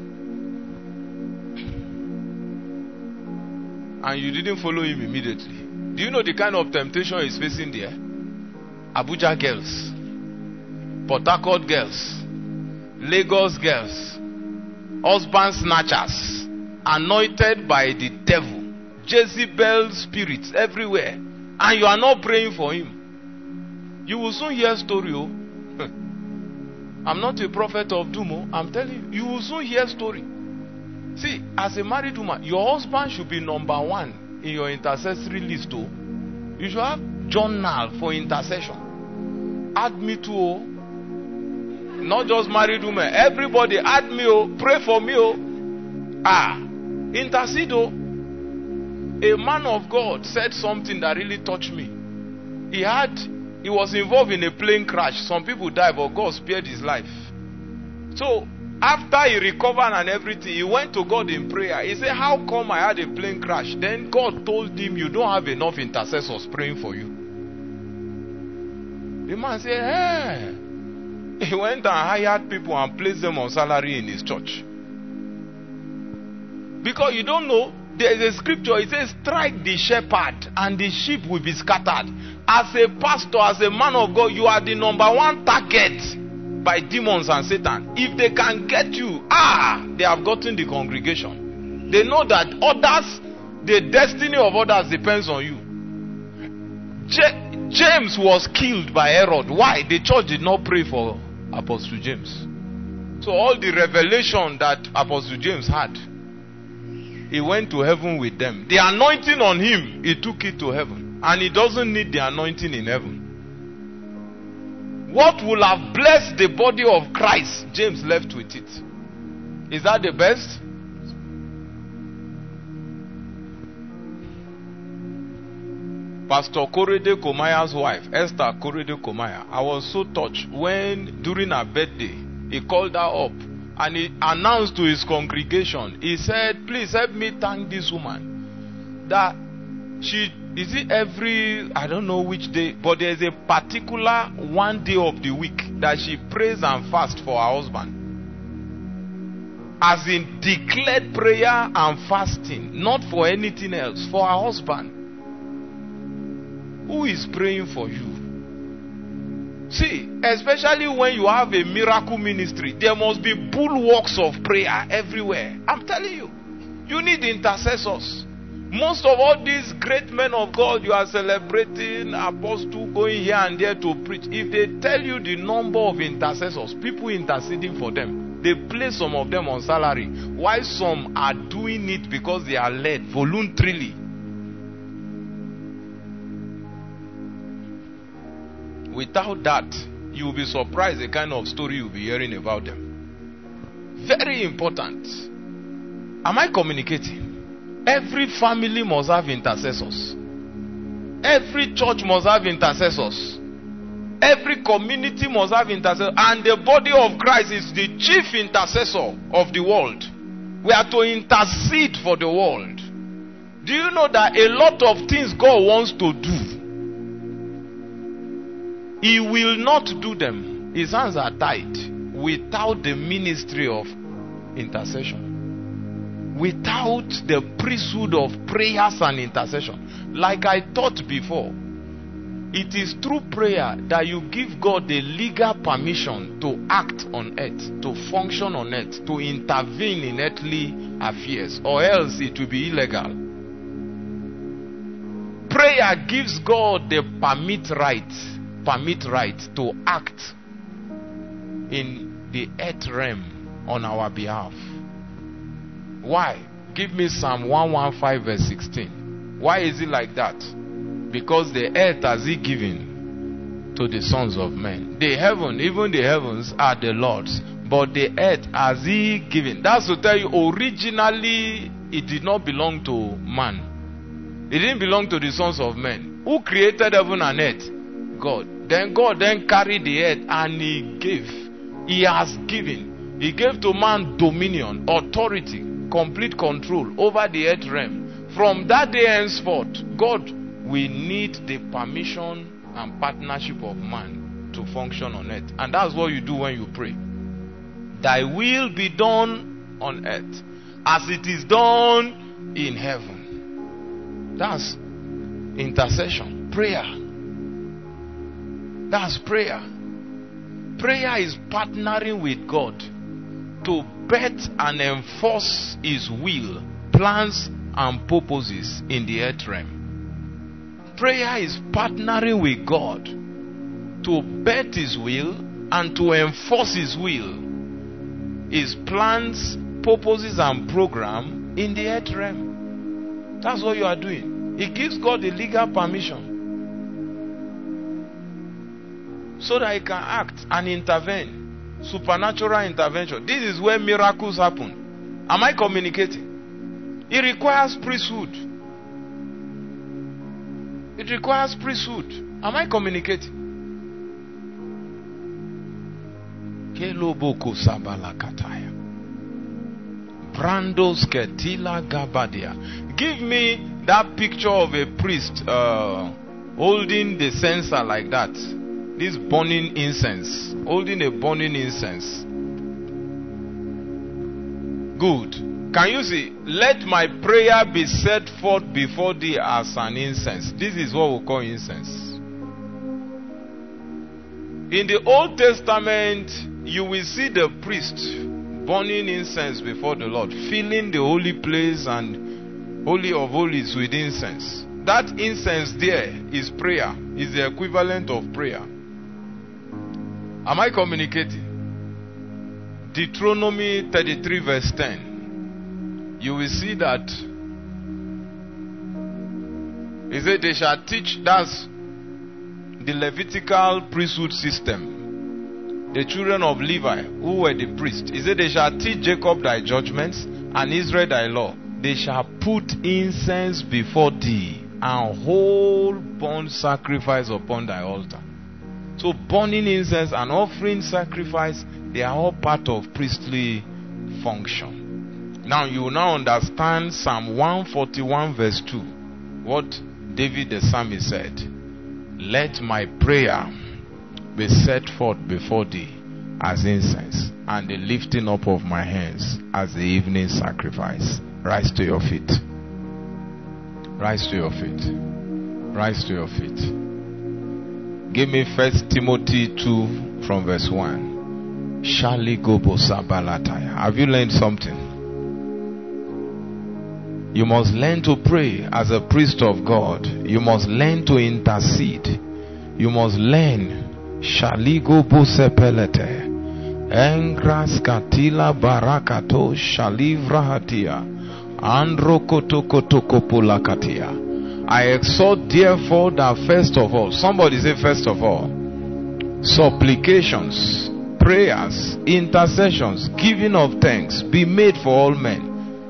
and you didn't follow him immediately. Do you know the kind of temptation he's facing there? Abuja girls, Port Harcourt girls, Lagos girls, husband snatchers, anointed by the devil, Jezebel spirits everywhere, and you are not praying for him. You will soon hear story. Oh. I'm not a prophet of doom. Oh. I'm telling you, you will soon hear story. See, as a married woman, your husband should be number one in your intercessory list. Oh. You should have journal for intercession. Add me to, oh. Not just married women. Everybody add me, oh. Pray for me, oh. Ah, intercede, oh. A man of God said something that really touched me. He had, he was involved in a plane crash. Some people died, but God spared his life. So, after he recovered and everything, he went to God in prayer. He said, how come I had a plane crash? Then God told him, you don't have enough intercessors praying for you. The man said, hey. He went and hired people and placed them on salary in his church. Because you don't know, there is a scripture, it says, strike the shepherd and the sheep will be scattered. As a pastor, as a man of God, you are the number one target by demons and Satan. If they can get you, ah, they have gotten the congregation. They know that others, the destiny of others depends on you. J- James was killed by Herod. Why? The church did not pray for Apostle James. So all the revelation that Apostle James had, he went to heaven with them. The anointing on him, he took it to heaven. And he doesn't need the anointing in heaven. What will have blessed the body of Christ, James left with it. Is that the best? Pastor Korede Komaya's wife, Esther Korede Komaya, I was so touched when during her birthday, he called her up and he announced to his congregation, he said, please help me thank this woman. That she, is it every, I don't know which day, but there's a particular one day of the week that she prays and fasts for her husband. As in declared prayer and fasting, not for anything else, for her husband. Who is praying for you? See, especially when you have a miracle ministry, there must be bulwarks of prayer everywhere. I'm telling you, you need intercessors. Most of all these great men of God you are celebrating, apostles going here and there to preach, if they tell you the number of intercessors, people interceding for them, they place some of them on salary, while some are doing it because they are led voluntarily. Without that, you will be surprised the kind of story you'll be hearing about them. Very important. Am I communicating? Every family must have intercessors. Every church must have intercessors. Every community must have intercessors. And the body of Christ is the chief intercessor of the world. We are to intercede for the world. Do you know that a lot of things God wants to do, He will not do them. His hands are tied without the ministry of intercession. Without the priesthood of prayers and intercession. Like I taught before, it is through prayer that you give God the legal permission to act on earth, to function on earth, to intervene in earthly affairs, or else it will be illegal. Prayer gives God the permit right, permit right to act in the earth realm on our behalf. Why? Give me Psalm one fifteen verse sixteen. Why is it like that? Because the earth has He given to the sons of men. The heaven, even the heavens are the Lord's, but the earth has he given. That's to tell you, originally it did not belong to man. It didn't belong to the sons of men. Who created heaven and earth? God. Then God then carried the earth and he gave. He has given. He gave to man dominion, authority, complete control over the earth realm. From that day henceforth, God will need the permission and partnership of man to function on earth. And that's what you do when you pray. Thy will be done on earth as it is done in heaven. That's intercession, prayer. That's prayer. Prayer is partnering with God to birth and enforce his will, plans and purposes in the earth realm. Prayer is partnering with God to birth his will and to enforce his will, his plans, purposes and program in the earth realm. That's what you are doing. It gives God the legal permission so that he can act and intervene. Supernatural intervention. This is where miracles happen. Am I communicating? It requires priesthood. It requires priesthood. Am I communicating? Keloboko sabalakataya. Brandos ketila gabadia. Give me that picture of a priest uh, holding the censer like that. This burning incense. Holding a burning incense. Good. Can you see? Let my prayer be set forth before thee as an incense. This is what we call incense. In the Old Testament, you will see the priest burning incense before the Lord, filling the holy place and holy of holies with incense. That incense there is prayer. Is the equivalent of prayer. Am I communicating? Deuteronomy thirty-three verse ten. You will see that he said they shall teach. That's the Levitical priesthood system. The children of Levi, who were the priests, he said they shall teach Jacob thy judgments and Israel thy law. They shall put incense before thee and whole burnt sacrifice upon thy altar. So burning incense and offering sacrifice, they are all part of priestly function. Now you will now understand Psalm one forty-one verse two. What David the psalmist said. Let my prayer be set forth before thee as incense, and the lifting up of my hands as the evening sacrifice. Rise to your feet. Rise to your feet. Rise to your feet. Give me First Timothy two from verse one. Shali gobo sabalataya. Have you learned something? You must learn to pray as a priest of God. You must learn to intercede. You must learn. Shali gobo sepelete. Engras katila barakato shalivra hatia. Andro kotokotokopula katia. I exhort therefore that first of all, somebody say first of all, supplications, prayers, intercessions, giving of thanks be made for all men.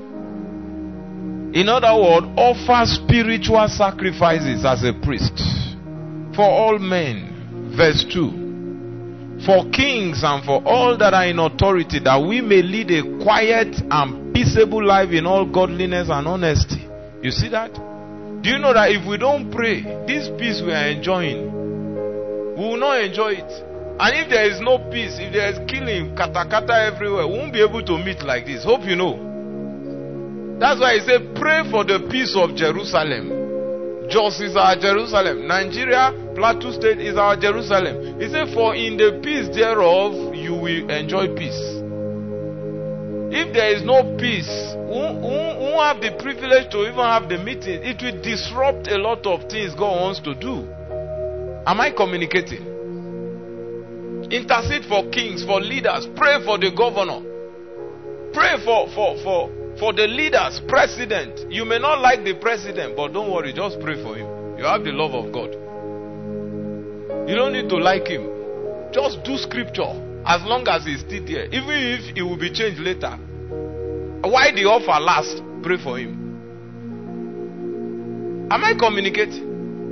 In other words, offer spiritual sacrifices as a priest for all men. Verse two. For kings and for all that are in authority, that we may lead a quiet and peaceable life in all godliness and honesty. You see that? Do you know that if we don't pray, this peace we are enjoying, we will not enjoy it. And if there is no peace, if there is killing, katakata everywhere, we won't be able to meet like this. Hope you know. That's why he said, pray for the peace of Jerusalem. Jos is our Jerusalem. Nigeria, Plateau State is our Jerusalem. He said, for in the peace thereof, you will enjoy peace. If there is no peace, we won't have the privilege to even have the meeting. It will disrupt a lot of things God wants to do. Am I communicating? Intercede for kings, for leaders. Pray for the governor. Pray for, for, for, for the leaders, president. You may not like the president, but don't worry, just pray for him. You have the love of God. You don't need to like him. Just do scripture. As long as he's still there, even if it will be changed later, why the offer last? Pray for him. Am I communicating?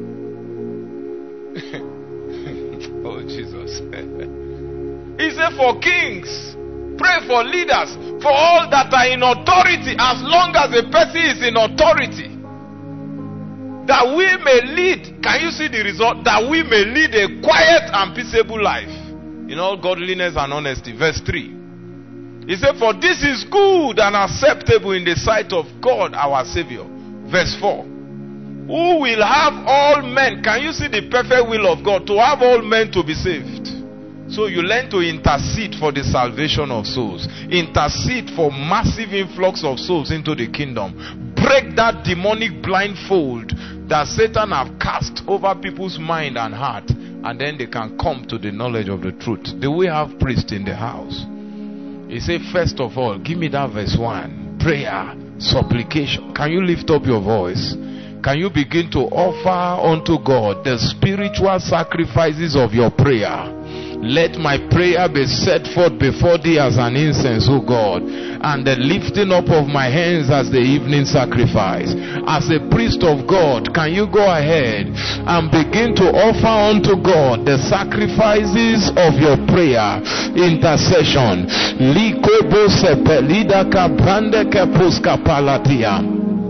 Oh, Jesus. He said, for kings, pray for leaders, for all that are in authority, as long as a person is in authority, that we may lead. Can you see the result? That we may lead a quiet and peaceable life in all godliness and honesty. Verse three. He said, for this is good and acceptable in the sight of God our Savior. Verse four. Who will have all men, can you see the perfect will of God? To have all men to be saved. So you learn to intercede for the salvation of souls. Intercede for massive influx of souls into the kingdom. Break that demonic blindfold that Satan have cast over people's mind and heart. And then they can come to the knowledge of the truth. Do we have priests in the house? He said, first of all, give me that verse one. Prayer, supplication. Can you lift up your voice? Can you begin to offer unto God the spiritual sacrifices of your prayer? Let my prayer be set forth before thee as an incense, O God, and the lifting up of my hands as the evening sacrifice. As a priest of God, can you go ahead and begin to offer unto God the sacrifices of your prayer, intercession? Likobo sepelida kabrande kepuska palatia.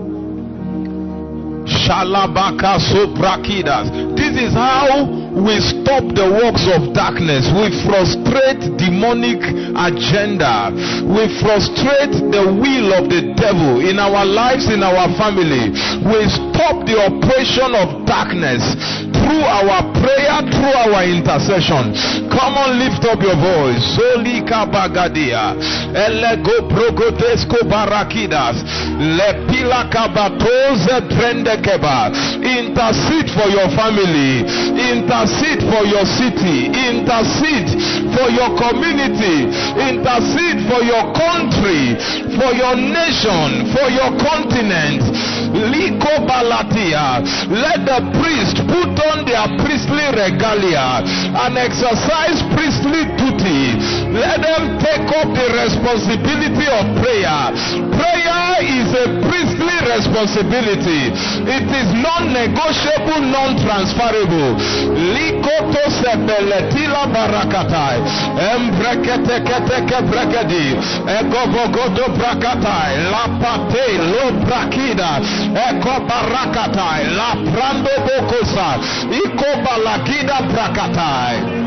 Shalabaka soprakidas. This is how we stop the works of darkness. We frustrate demonic agenda. We frustrate the will of the devil in our lives, in our family. We stop the operation of darkness through our prayer, through our intercession. Come on, lift up your voice. Solika bagadia. Elego progotesko barakidas. Lepila kabatoze prendekeba. Intercede for your family. Intercede for your city. Intercede for your community. Intercede for your country, for your nation, for your continent. Liko balatia. Let the priest put on their priestly regalia and exercise priestly duty. Let them take up the responsibility of prayer. Prayer is a priestly responsibility. It is non-negotiable, non-transferable. Likoto sebeletila barakatai. Embreketeketeke brekedi. Egobogodo brakatai. Lapate lo brakida. Eko barakatai. La prando bokosa. Iko balakida brakatai.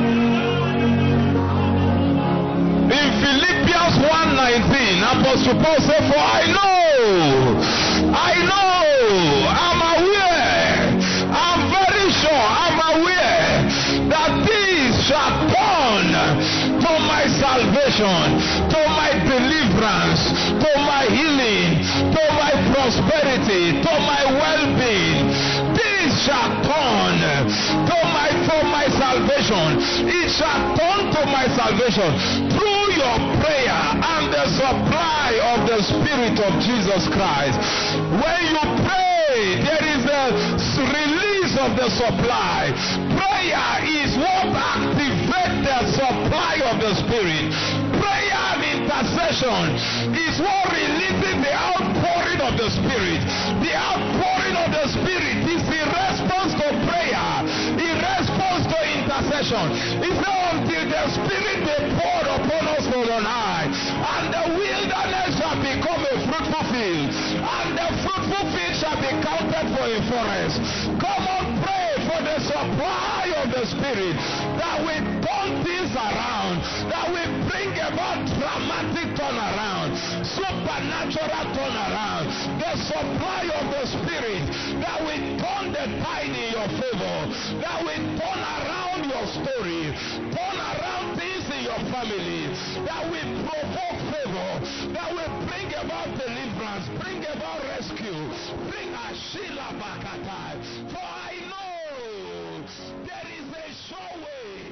In Philippians one nineteen, Apostle Paul said, for I know, I know, I'm aware, I'm very sure, I'm aware that these shall turn to my salvation, to my deliverance, to my healing, to my prosperity, to my well-being. These shall turn to my, to my salvation. It shall turn to my salvation through your prayer and the supply of the Spirit of Jesus Christ. When you pray, there is a release of the supply. Prayer is what activates the supply of the Spirit. Prayer and intercession is what releases the outpouring of the Spirit. The outpouring of the Spirit is in response to prayer, in response to intercession. It's not until the Spirit be poured upon us from on high, and the wilderness shall become a fruitful field, and the fruitful field shall be counted for a forest. Come on, pray for the supply of the Spirit, that we turn things around, that we bring about dramatic turnaround, supernatural turnaround, the supply of the Spirit, that we turn the tide in your favor, that we turn around your story, turn around things in your family, that we provoke favor, that we bring about deliverance, bring about rescue, bring Ashila Bakatai. For I know there is a sure way.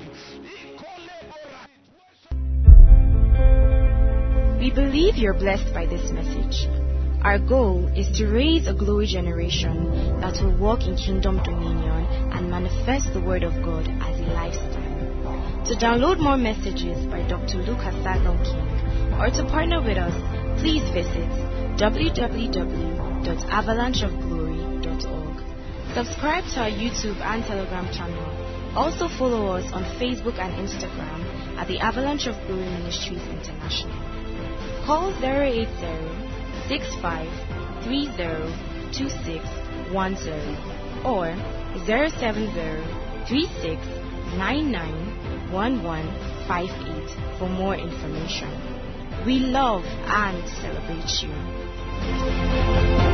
We believe you're blessed by this message. Our goal is to raise a glory generation that will walk in kingdom dominion and manifest the word of God as a lifestyle. To download more messages by Doctor Lucas Sagon King or to partner with us, please visit w w w dot avalanche of glory dot org. Subscribe to our YouTube and Telegram channel. Also follow us on Facebook and Instagram at the Avalanche of Glory Ministries International. Call zero eight zero, six five three zero, two six one zero or zero seven zero, three six nine nine, one one five eight for more information. We love and celebrate you.